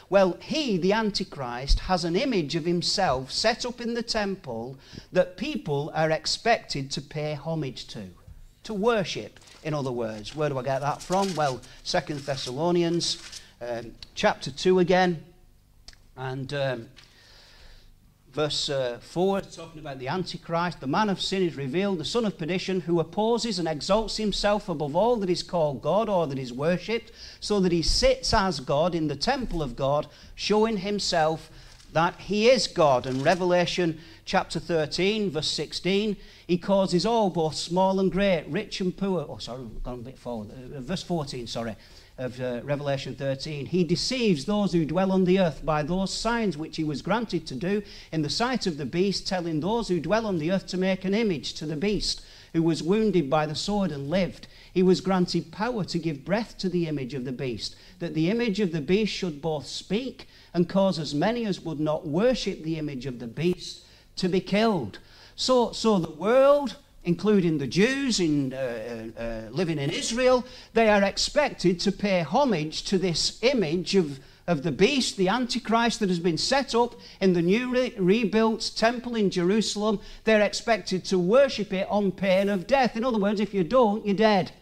Well, he, the Antichrist, has an image of himself set up in the temple that people are expected to pay homage to worship, in other words. Where do I get that from? Well, 2 Thessalonians chapter 2 again, and verse 4, talking about the Antichrist. The man of sin is revealed, the son of perdition, who opposes and exalts himself above all that is called God or that is worshipped, so that he sits as God in the temple of God, showing himself that he is God. And Revelation chapter 13, verse 16, he causes all, both small and great, rich and poor. Oh, sorry, I've gone a bit forward. Verse 14, sorry. Of Revelation 13, he deceives those who dwell on the earth by those signs which he was granted to do in the sight of the beast, telling those who dwell on the earth to make an image to the beast, who was wounded by the sword and lived. He was granted power to give breath to the image of the beast, that the image of the beast should both speak and cause as many as would not worship the image of the beast to be killed. So the world, including the Jews living in Israel, they are expected to pay homage to this image of the beast, the Antichrist, that has been set up in the new rebuilt temple in Jerusalem. They're expected to worship it on pain of death. In other words, if you don't, you're dead.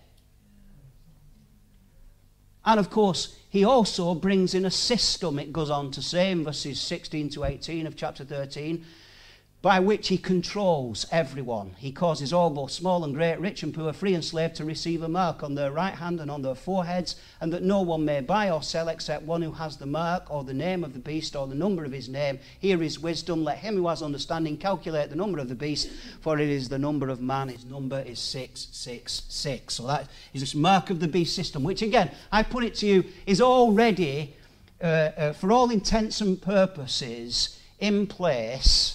And of course, he also brings in a system, it goes on to say in verses 16 to 18 of chapter 13, by which he controls everyone. He causes all, both small and great, rich and poor, free and slave, to receive a mark on their right hand and on their foreheads, and that no one may buy or sell except one who has the mark or the name of the beast or the number of his name. Here is wisdom. Let him who has understanding calculate the number of the beast, for it is the number of man. His number is 666. So that is this mark of the beast system, which again, I put it to you, is already, for all intents and purposes, in place.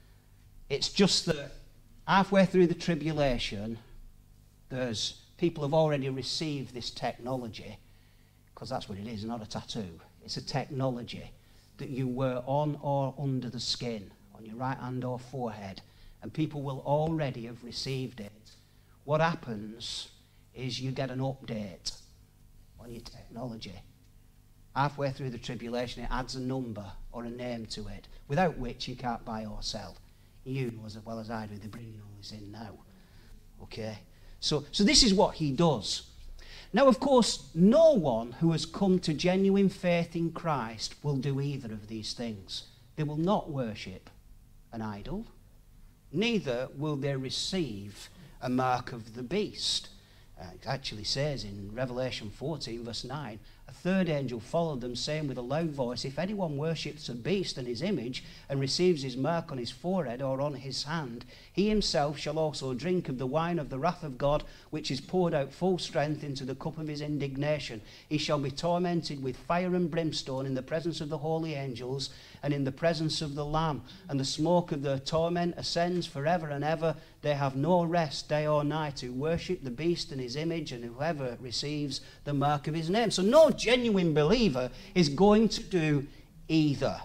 It's just that halfway through the tribulation, there's people have already received this technology, because that's what it is, not a tattoo. It's a technology that you wear on or under the skin, on your right hand or forehead, and people will already have received it. What happens is you get an update on your technology. Halfway through the tribulation, it adds a number or a name to it, without which you can't buy or sell. You know as well as I do, they're bringing all this in now. Okay? So this is what he does. Now, of course, no one who has come to genuine faith in Christ will do either of these things. They will not worship an idol, neither will they receive a mark of the beast. It actually says in Revelation 14, verse 9, a third angel followed them, saying with a loud voice, if anyone worships a beast and his image, and receives his mark on his forehead or on his hand, he himself shall also drink of the wine of the wrath of God, which is poured out full strength into the cup of his indignation. He shall be tormented with fire and brimstone in the presence of the holy angels and in the presence of the Lamb. And the smoke of their torment ascends forever and ever. They have no rest day or night who worship the beast and his image, and whoever receives the mark of his name. So no genuine believer is going to do either.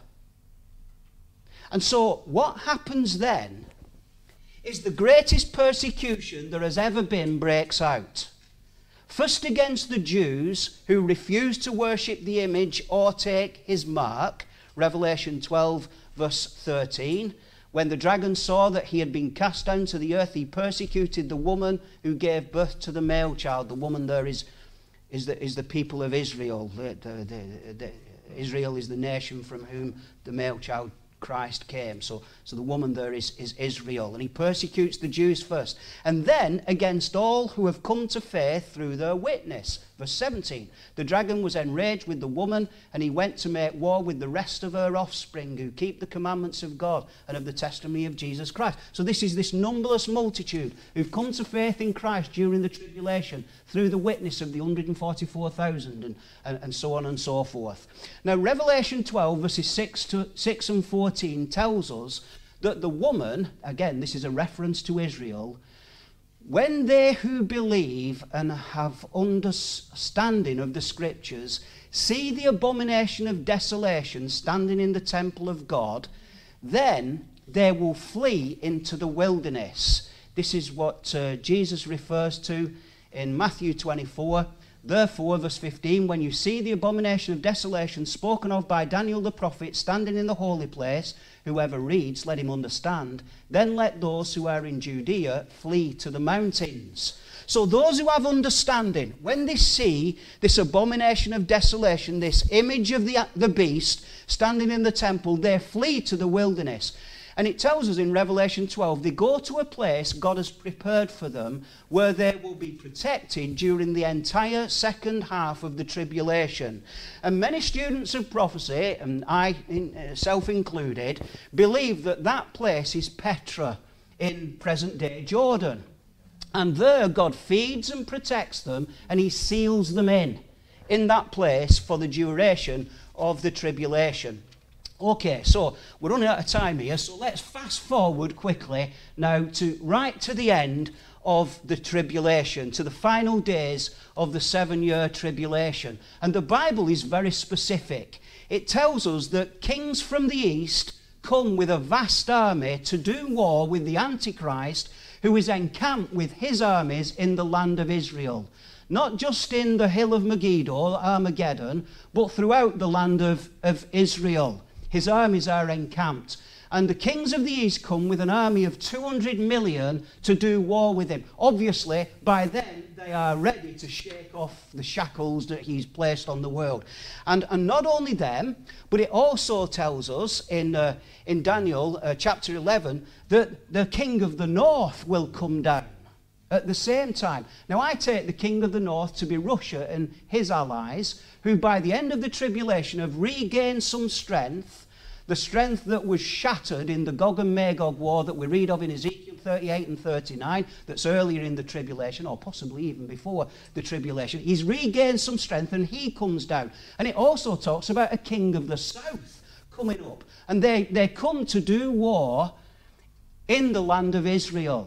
And so what happens then is the greatest persecution there has ever been breaks out. First against the Jews who refuse to worship the image or take his mark, Revelation 12 verse 13. When the dragon saw that he had been cast down to the earth, he persecuted the woman who gave birth to the male child. The woman there is the people of Israel. Israel is the nation from whom the male child Christ came. So the woman there is Israel. And he persecutes the Jews first. And then against all who have come to faith through their witness. Verse 17. The dragon was enraged with the woman, and he went to make war with the rest of her offspring who keep the commandments of God and of the testimony of Jesus Christ. So this is this numberless multitude who've come to faith in Christ during the tribulation through the witness of the 144,000 and so on and so forth. Now Revelation 12 verses 6 and 14 tells us that the woman, again this is a reference to Israel, when they who believe and have understanding of the scriptures see the abomination of desolation standing in the temple of God, then they will flee into the wilderness. This is what Jesus refers to in Matthew 24, Therefore, verse 15, when you see the abomination of desolation spoken of by Daniel the prophet standing in the holy place, whoever reads, let him understand. Then let those who are in Judea flee to the mountains. So those who have understanding, when they see this abomination of desolation, this image of the beast standing in the temple, they flee to the wilderness. And it tells us in Revelation 12, they go to a place God has prepared for them where they will be protected during the entire second half of the tribulation. And many students of prophecy, and I self included, believe that that place is Petra in present-day Jordan. And there God feeds and protects them, and he seals them in that place for the duration of the tribulation. Okay, so we're running out of time here, so let's fast forward quickly now to right to the end of the tribulation, to the final days of the 7-year tribulation. And the Bible is very specific. It tells us that kings from the east come with a vast army to do war with the Antichrist, who is encamped with his armies in the land of Israel. Not just in the hill of Megiddo, Armageddon, but throughout the land of Israel. His armies are encamped. And the kings of the east come with an army of 200 million to do war with him. Obviously, by then, they are ready to shake off the shackles that he's placed on the world. And not only them, but it also tells us in Daniel chapter 11 that the king of the north will come down at the same time. Now, I take the king of the north to be Russia and his allies, who by the end of the tribulation have regained some strength, the strength that was shattered in the Gog and Magog war that we read of in Ezekiel 38 and 39, that's earlier in the tribulation, or possibly even before the tribulation. He's regained some strength and he comes down. And it also talks about a king of the south coming up. And they come to do war in the land of Israel.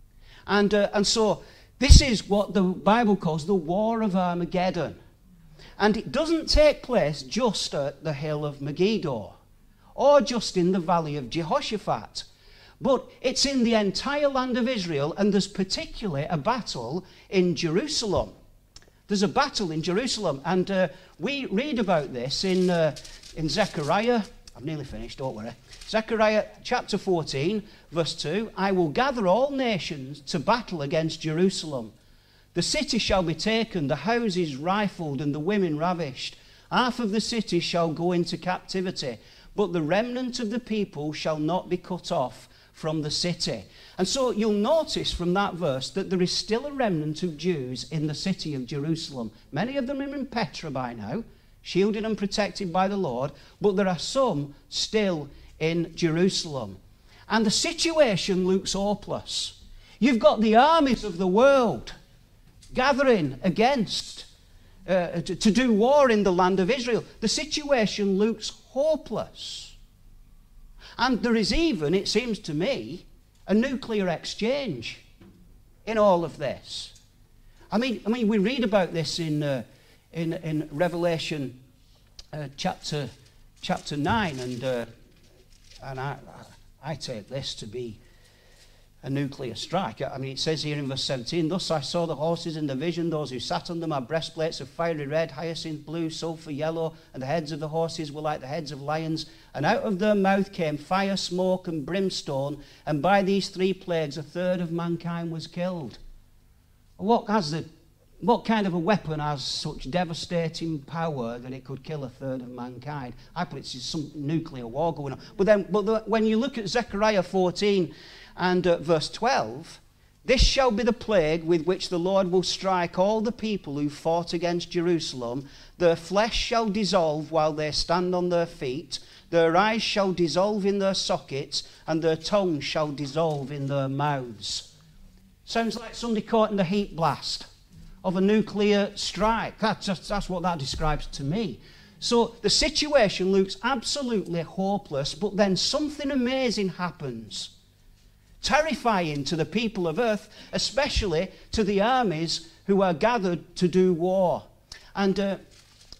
And so this is what the Bible calls the War of Armageddon. And it doesn't take place just at the hill of Megiddo or just in the valley of Jehoshaphat, but it's in the entire land of Israel, and there's particularly a battle in Jerusalem. There's a battle in Jerusalem, and we read about this in Zechariah. I've nearly finished, don't worry. Zechariah chapter 14, verse 2, I will gather all nations to battle against Jerusalem. The city shall be taken, the houses rifled, and the women ravished. Half of the city shall go into captivity, but the remnant of the people shall not be cut off from the city. And so you'll notice from that verse that there is still a remnant of Jews in the city of Jerusalem. Many of them are in Petra by now, shielded and protected by the Lord, but there are some still in Jerusalem. And the situation looks hopeless. You've got the armies of the world gathering against, to do war in the land of Israel. The situation looks hopeless. And there is even, it seems to me, a nuclear exchange in all of this. I mean, we read about this in Revelation chapter 9, and I take this to be a nuclear strike. I mean, it says here in verse 17, thus I saw the horses in the vision, those who sat on them had breastplates of fiery red, hyacinth blue, sulphur yellow, and the heads of the horses were like the heads of lions, and out of their mouth came fire, smoke, and brimstone, and by these 3 plagues a third of mankind was killed. What kind of a weapon has such devastating power that it could kill a third of mankind? I put it's some nuclear war going on. But when you look at Zechariah 14 and verse 12, this shall be the plague with which the Lord will strike all the people who fought against Jerusalem. Their flesh shall dissolve while they stand on their feet. Their eyes shall dissolve in their sockets, and their tongues shall dissolve in their mouths. Sounds like somebody caught in the heat blast of a nuclear strike. That's what that describes to me. So the situation looks absolutely hopeless, but then something amazing happens. Terrifying to the people of earth, especially to the armies who are gathered to do war. And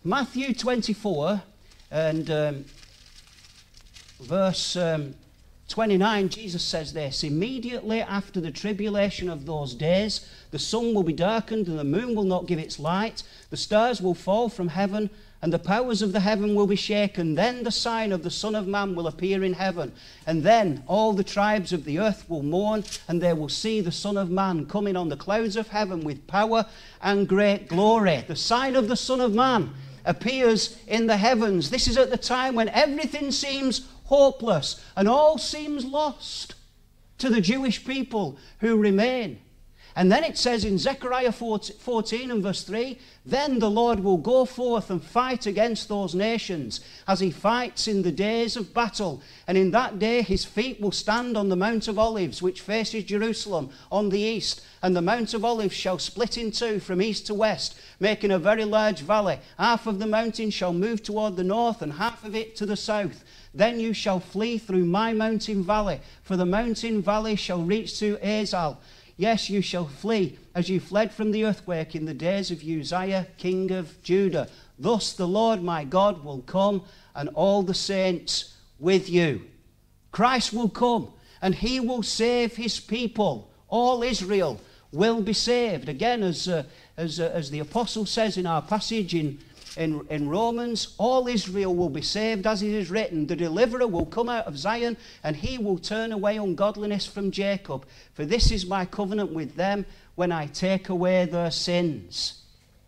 Matthew 24 and verse 29, Jesus says this, immediately after the tribulation of those days, the sun will be darkened and the moon will not give its light. The stars will fall from heaven and the powers of the heaven will be shaken. Then the sign of the Son of Man will appear in heaven. And then all the tribes of the earth will mourn, and they will see the Son of Man coming on the clouds of heaven with power and great glory. The sign of the Son of Man appears in the heavens. This is at the time when everything seems hopeless and all seems lost to the Jewish people who remain. And then it says in Zechariah 14 and verse 3, then the Lord will go forth and fight against those nations as he fights in the days of battle. And in that day his feet will stand on the Mount of Olives, which faces Jerusalem on the east. And the Mount of Olives shall split in two from east to west, making a very large valley. Half of the mountain shall move toward the north and half of it to the south. Then you shall flee through my mountain valley, for the mountain valley shall reach to Azal. Yes, you shall flee as you fled from the earthquake in the days of Uzziah, king of Judah. Thus the Lord my God will come, and all the saints with you. Christ will come, and he will save his people. All Israel will be saved. Again, as the apostle says in our passage in Romans, all Israel will be saved, as it is written, the deliverer will come out of Zion, and he will turn away ungodliness from Jacob. For this is my covenant with them when I take away their sins.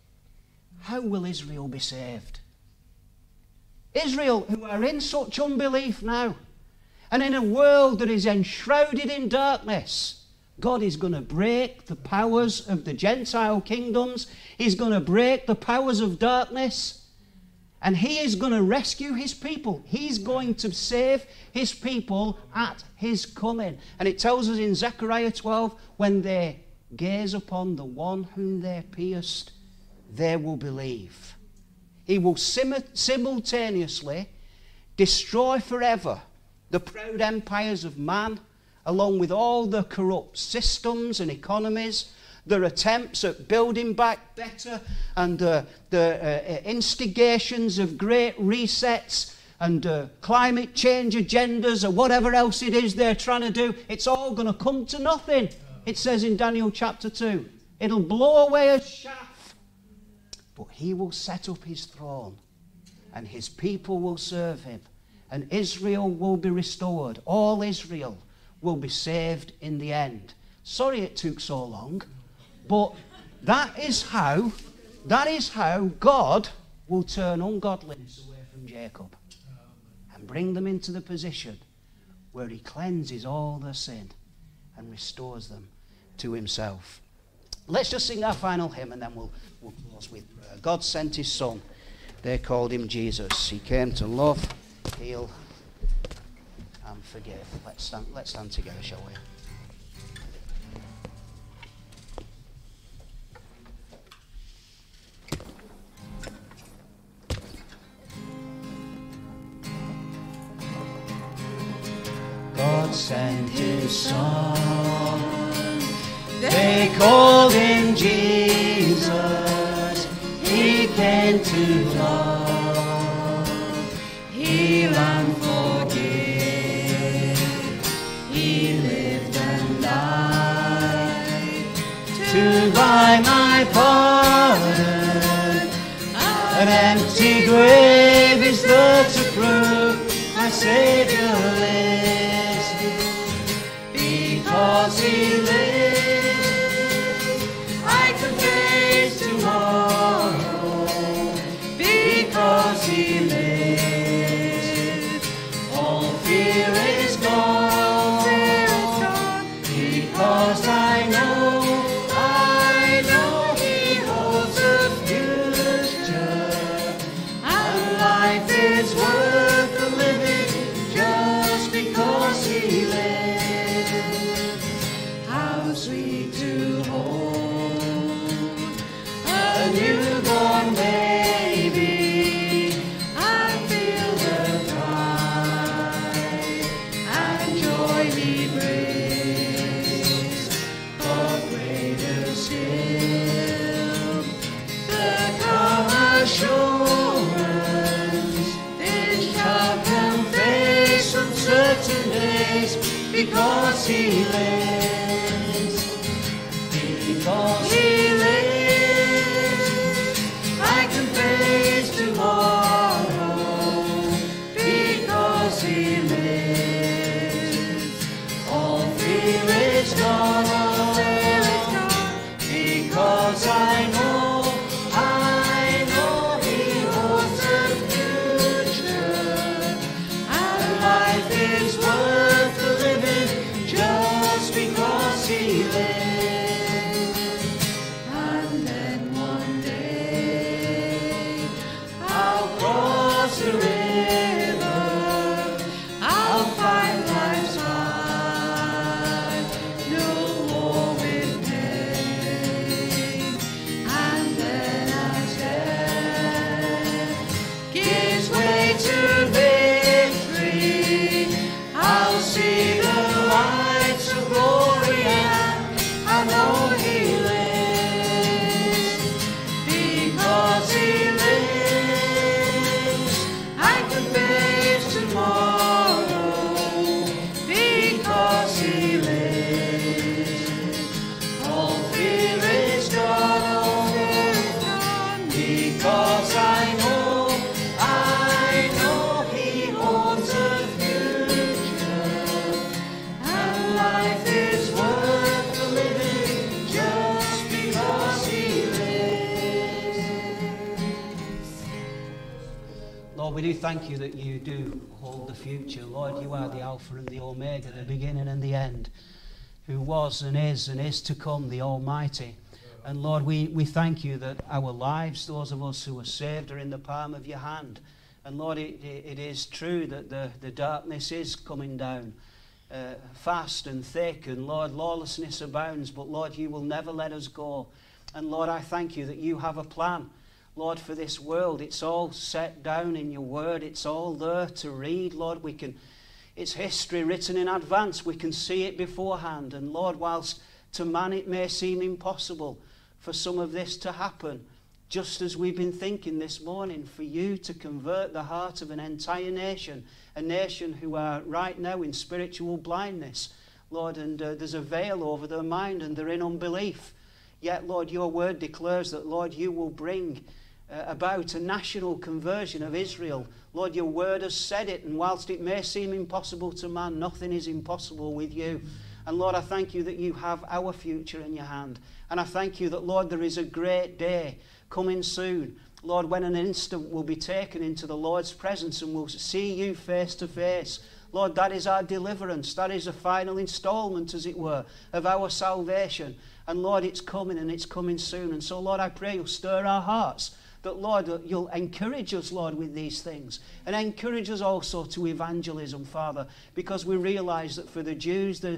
How will Israel be saved? Israel, who are in such unbelief now, and in a world that is enshrouded in darkness, God is going to break the powers of the Gentile kingdoms. He's going to break the powers of darkness. And he is going to rescue his people. He's going to save his people at his coming. And it tells us in Zechariah 12, when they gaze upon the one whom they pierced, they will believe. He will simultaneously destroy forever the proud empires of man, along with all the corrupt systems and economies, their attempts at building back better, and the instigations of great resets and climate change agendas or whatever else it is they're trying to do. It's all going to come to nothing, it says in Daniel chapter 2. It'll blow away as chaff. But he will set up his throne, and his people will serve him, and Israel will be restored. All Israel will be saved in the end. Sorry it took so long, but that is how God will turn ungodliness away from Jacob and bring them into the position where he cleanses all their sin and restores them to himself. Let's just sing our final hymn, and then we'll close with prayer. God sent his son. They called him Jesus. He came to love, heal, and forgive. Let's stand together, shall we? God sent his son. They called him Jesus. He came to love, heal and forgive. He lived and died to buy my pardon. An empty grave is there to prove my Savior lives. Because he lives, I can face tomorrow. Because he lives, all fear is gone. Because I know he holds the future, and life is worth the living just because he lives. How sweet to hold a newborn baby and feel the pride and joy he brings. But greater still, the calm assurance this child can face uncertain days. because he lives. Because he lives, I can face tomorrow. Because he lives, all fear is gone. Because I know he holds the future, and life is worth the living just because he lives. And then one day I'll cross the river, I'll find life's high, no more with pain. And then as death gives way to victory, I'll see the lights of glory, and I know he lives. Because he lives, I can face tomorrow. Because he lives, all fear is gone. Because I know he holds the future, and life is worth the living just because he lives. Lord, we do thank you that you do hold the future. Lord, you are the Alpha and the Omega, the beginning and the end, who was and is to come, the Almighty. And Lord, we thank you that our lives, those of us who are saved, are in the palm of your hand. And Lord, it is true that the darkness is coming down fast and thick, and Lord, lawlessness abounds, but Lord, you will never let us go. And Lord, I thank you that you have a plan, Lord, for this world. It's all set down in your word. It's all there to read, Lord. It's history written in advance. We can see it beforehand. And Lord, whilst to man it may seem impossible for some of this to happen, just as we've been thinking this morning, for you to convert the heart of an entire nation, a nation who are right now in spiritual blindness, Lord, and there's a veil over their mind and they're in unbelief. Yet, Lord, your word declares that, Lord, you will bring about a national conversion of Israel. Lord, your word has said it, and whilst it may seem impossible to man, nothing is impossible with you. And Lord, I thank you that you have our future in your hand. And I thank you that, Lord, there is a great day coming soon, Lord, when an instant will be taken into the Lord's presence and we'll see you face to face. Lord, that is our deliverance. That is a final installment, as it were, of our salvation. And Lord, it's coming, and it's coming soon. And so, Lord, I pray you'll stir our hearts, that, Lord, that you'll encourage us, Lord, with these things. And encourage us also to evangelism, Father, because we realize that for the Jews, the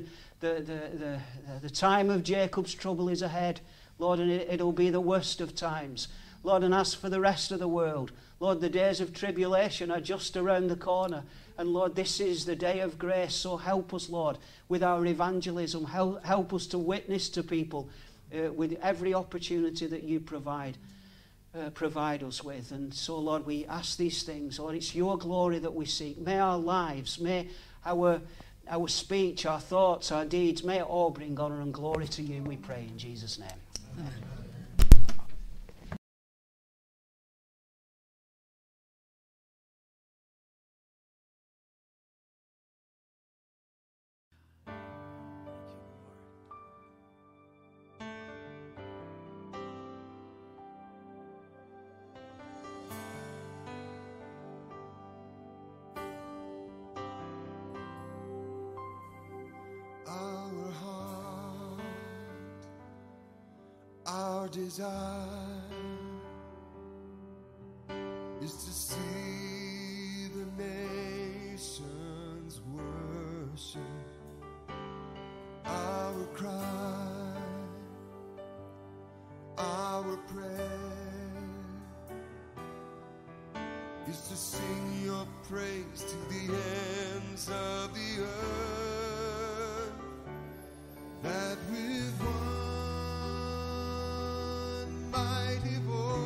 time of Jacob's trouble is ahead, Lord, and it'll be the worst of times. Lord, and as for the rest of the world, Lord, the days of tribulation are just around the corner. And Lord, this is the day of grace. So help us, Lord, with our evangelism. Help us to witness to people with every opportunity that you provide us with. And so, Lord, we ask these things. Lord, it's your glory that we seek. May our lives, may our speech, our thoughts, our deeds, may it all bring honor and glory to you, we pray in Jesus' name. Amen. Our heart, our desire is to see the nations worship. Our cry, our prayer is to sing your praise to the ends of the earth. That with one mighty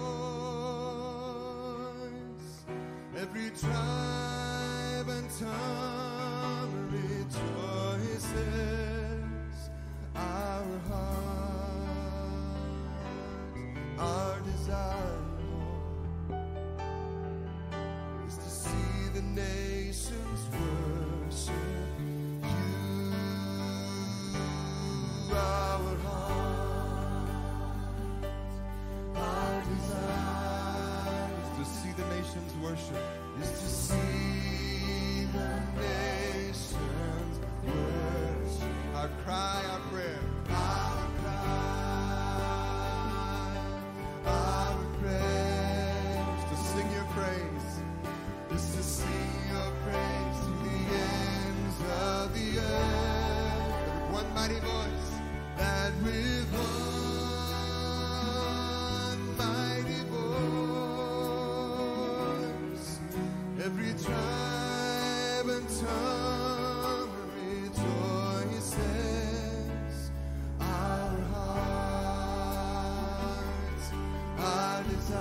voice, every tribe and tongue rejoices. desire, Lord, is to see the nations worship you. Our heart, our desire is to see the nations worship, is to see the nations worship. Our cry, our prayer, our cry, our prayer is to sing your praise, is to sing your praise to the ends of the earth. With one mighty voice, that with one mighty voice, every tribe and tongue rejoices. Our hearts, our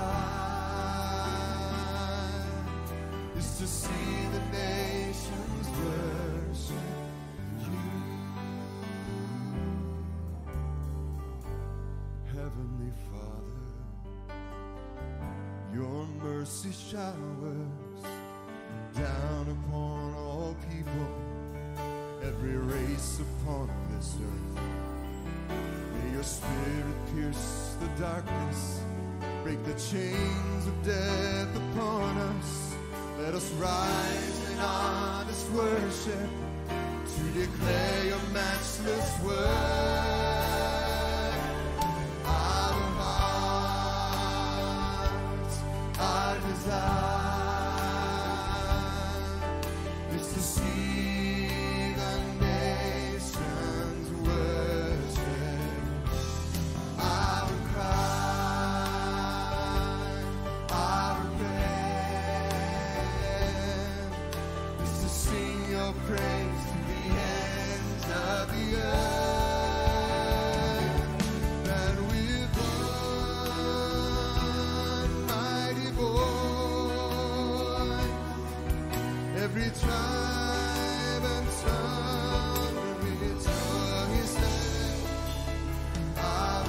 desire is to see the nations worship you. Heavenly Father, your mercy showers down upon all people, every race upon this earth. May your spirit pierce the darkness, break the chains of death upon us. Let us rise in honest worship to declare your matchless word. Our hearts, our desire is to see the nations worship. Our cry, our prayer is to sing your praise to the ends of the earth. That with one mighty voice, every tribe and tongue rejoices. Our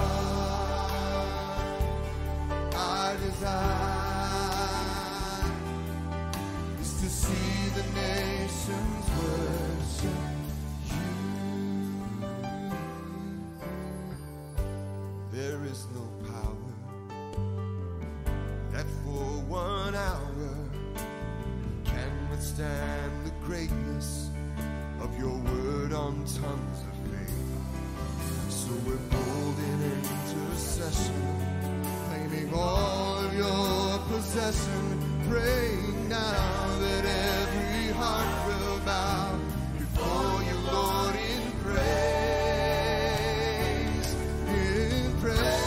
heart, our desire is to see the nations worship you. There is no power that for 1 hour can withstand the greatness of your word on tongues of faith. So we're bold in intercession, claiming all of your possession, praying now that every heart will bow before you, Lord, in praise, in praise.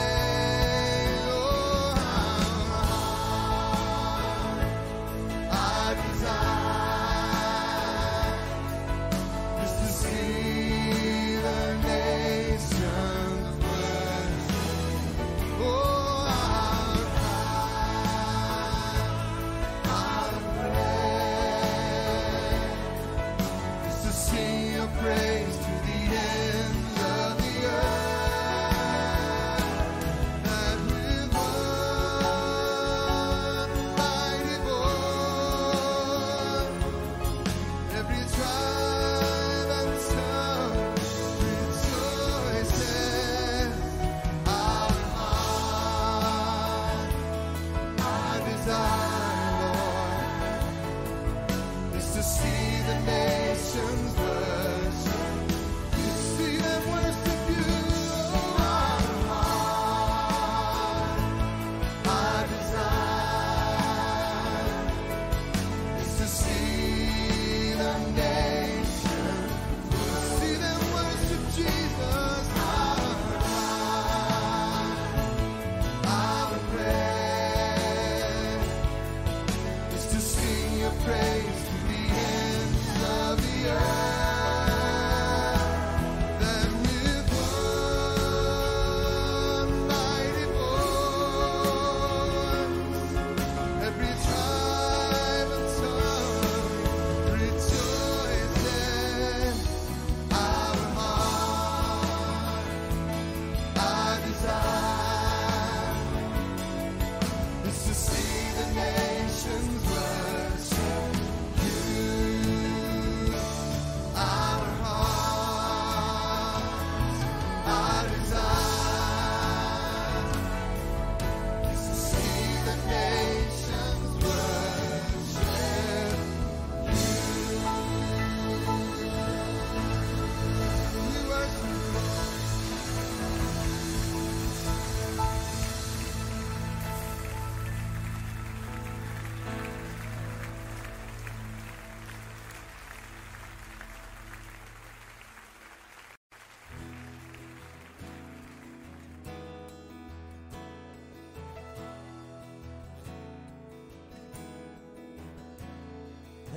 Our desire is to see the nations worship. Oh, our cry, our prayer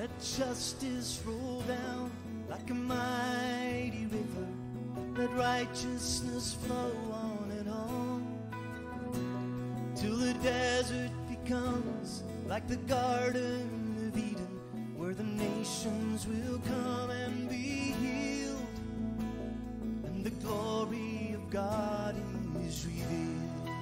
Let justice roll down like a mighty river. Let righteousness flow on and on, till the desert becomes like the Garden of Eden, where the nations will come and be healed, and the glory of God is revealed.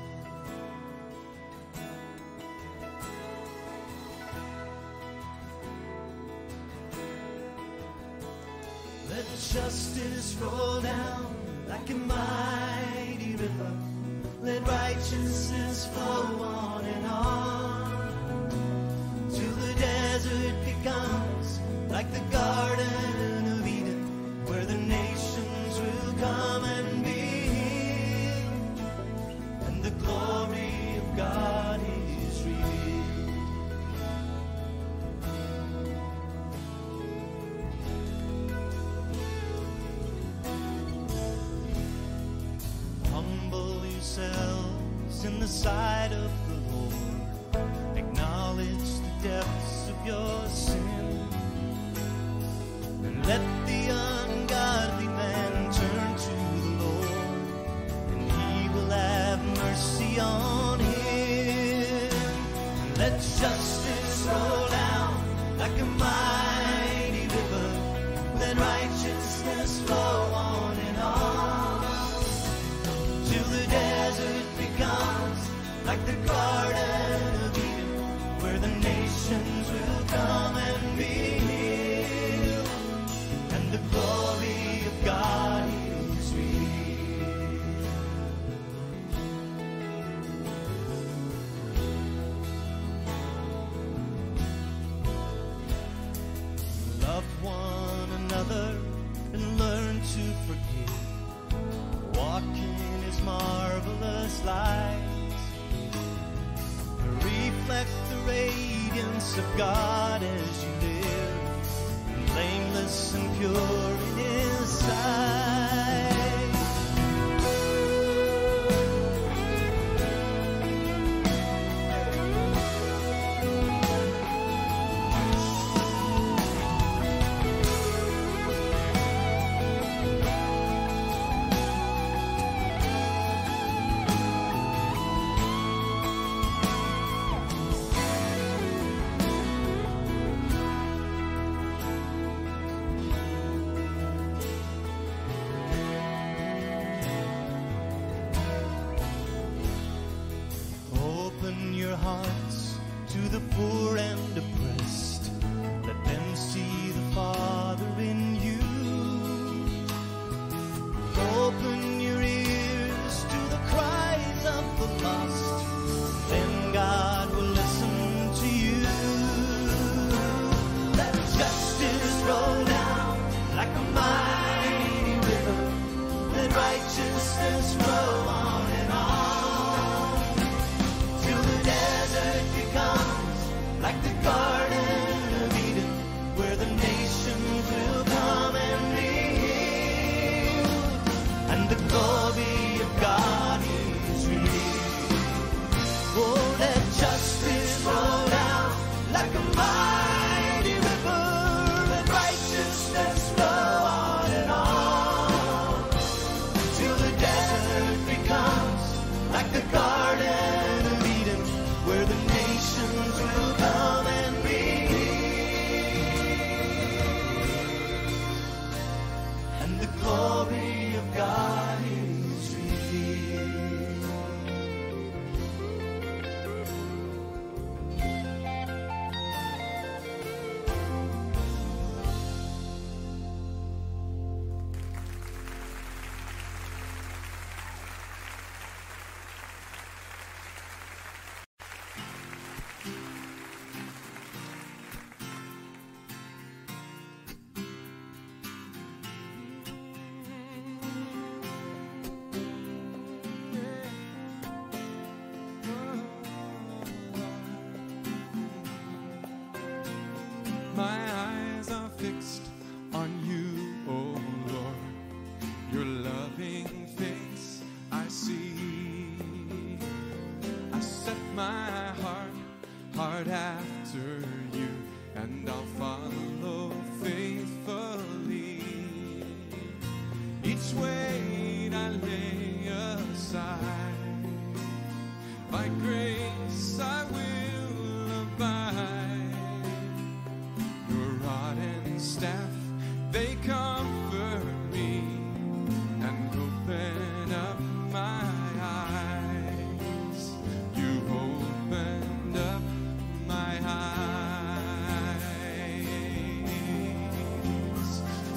Let justice roll down like a mighty river. Let righteousness flow on and on, till the desert becomes like the Garden of Eden, where the nations will come and be healed, and the glory of God is revealed. Humble yourselves in the sight of the Lord. Acknowledge the depths of your sin, and let the ungodly man turn to the Lord, and he will have mercy on him. And let justice roll down like a mighty river. Let righteousness flow on and on, till the desert becomes like the Garden of Eden, where the nations will come and be healed, and the glory of God is revealed. Love one another and learn to forgive. Walk in His marvelous light. Reflect the radiance of God as you live, blameless and pure in His sight. Open your hearts to the poor and oppressed. Let them see the Father in you. Open your ears to the cries of the lost. Then God will listen to you. Let justice roll down like a mighty river. Let righteousness flow on and on, till the desert becomes like the Garden of Eden, where the nations will come and be healed, and the glory of God is revealed. Oh, let justice roll down like a mighty river. Let righteousness flow on and on, till the desert becomes like the Garden of Eden, where the nations will come and be healed, and the glory of God is revealed. My eyes are fixed on you, oh Lord. Your loving face I see. I set my heart after you, and I'll follow faithfully. Each way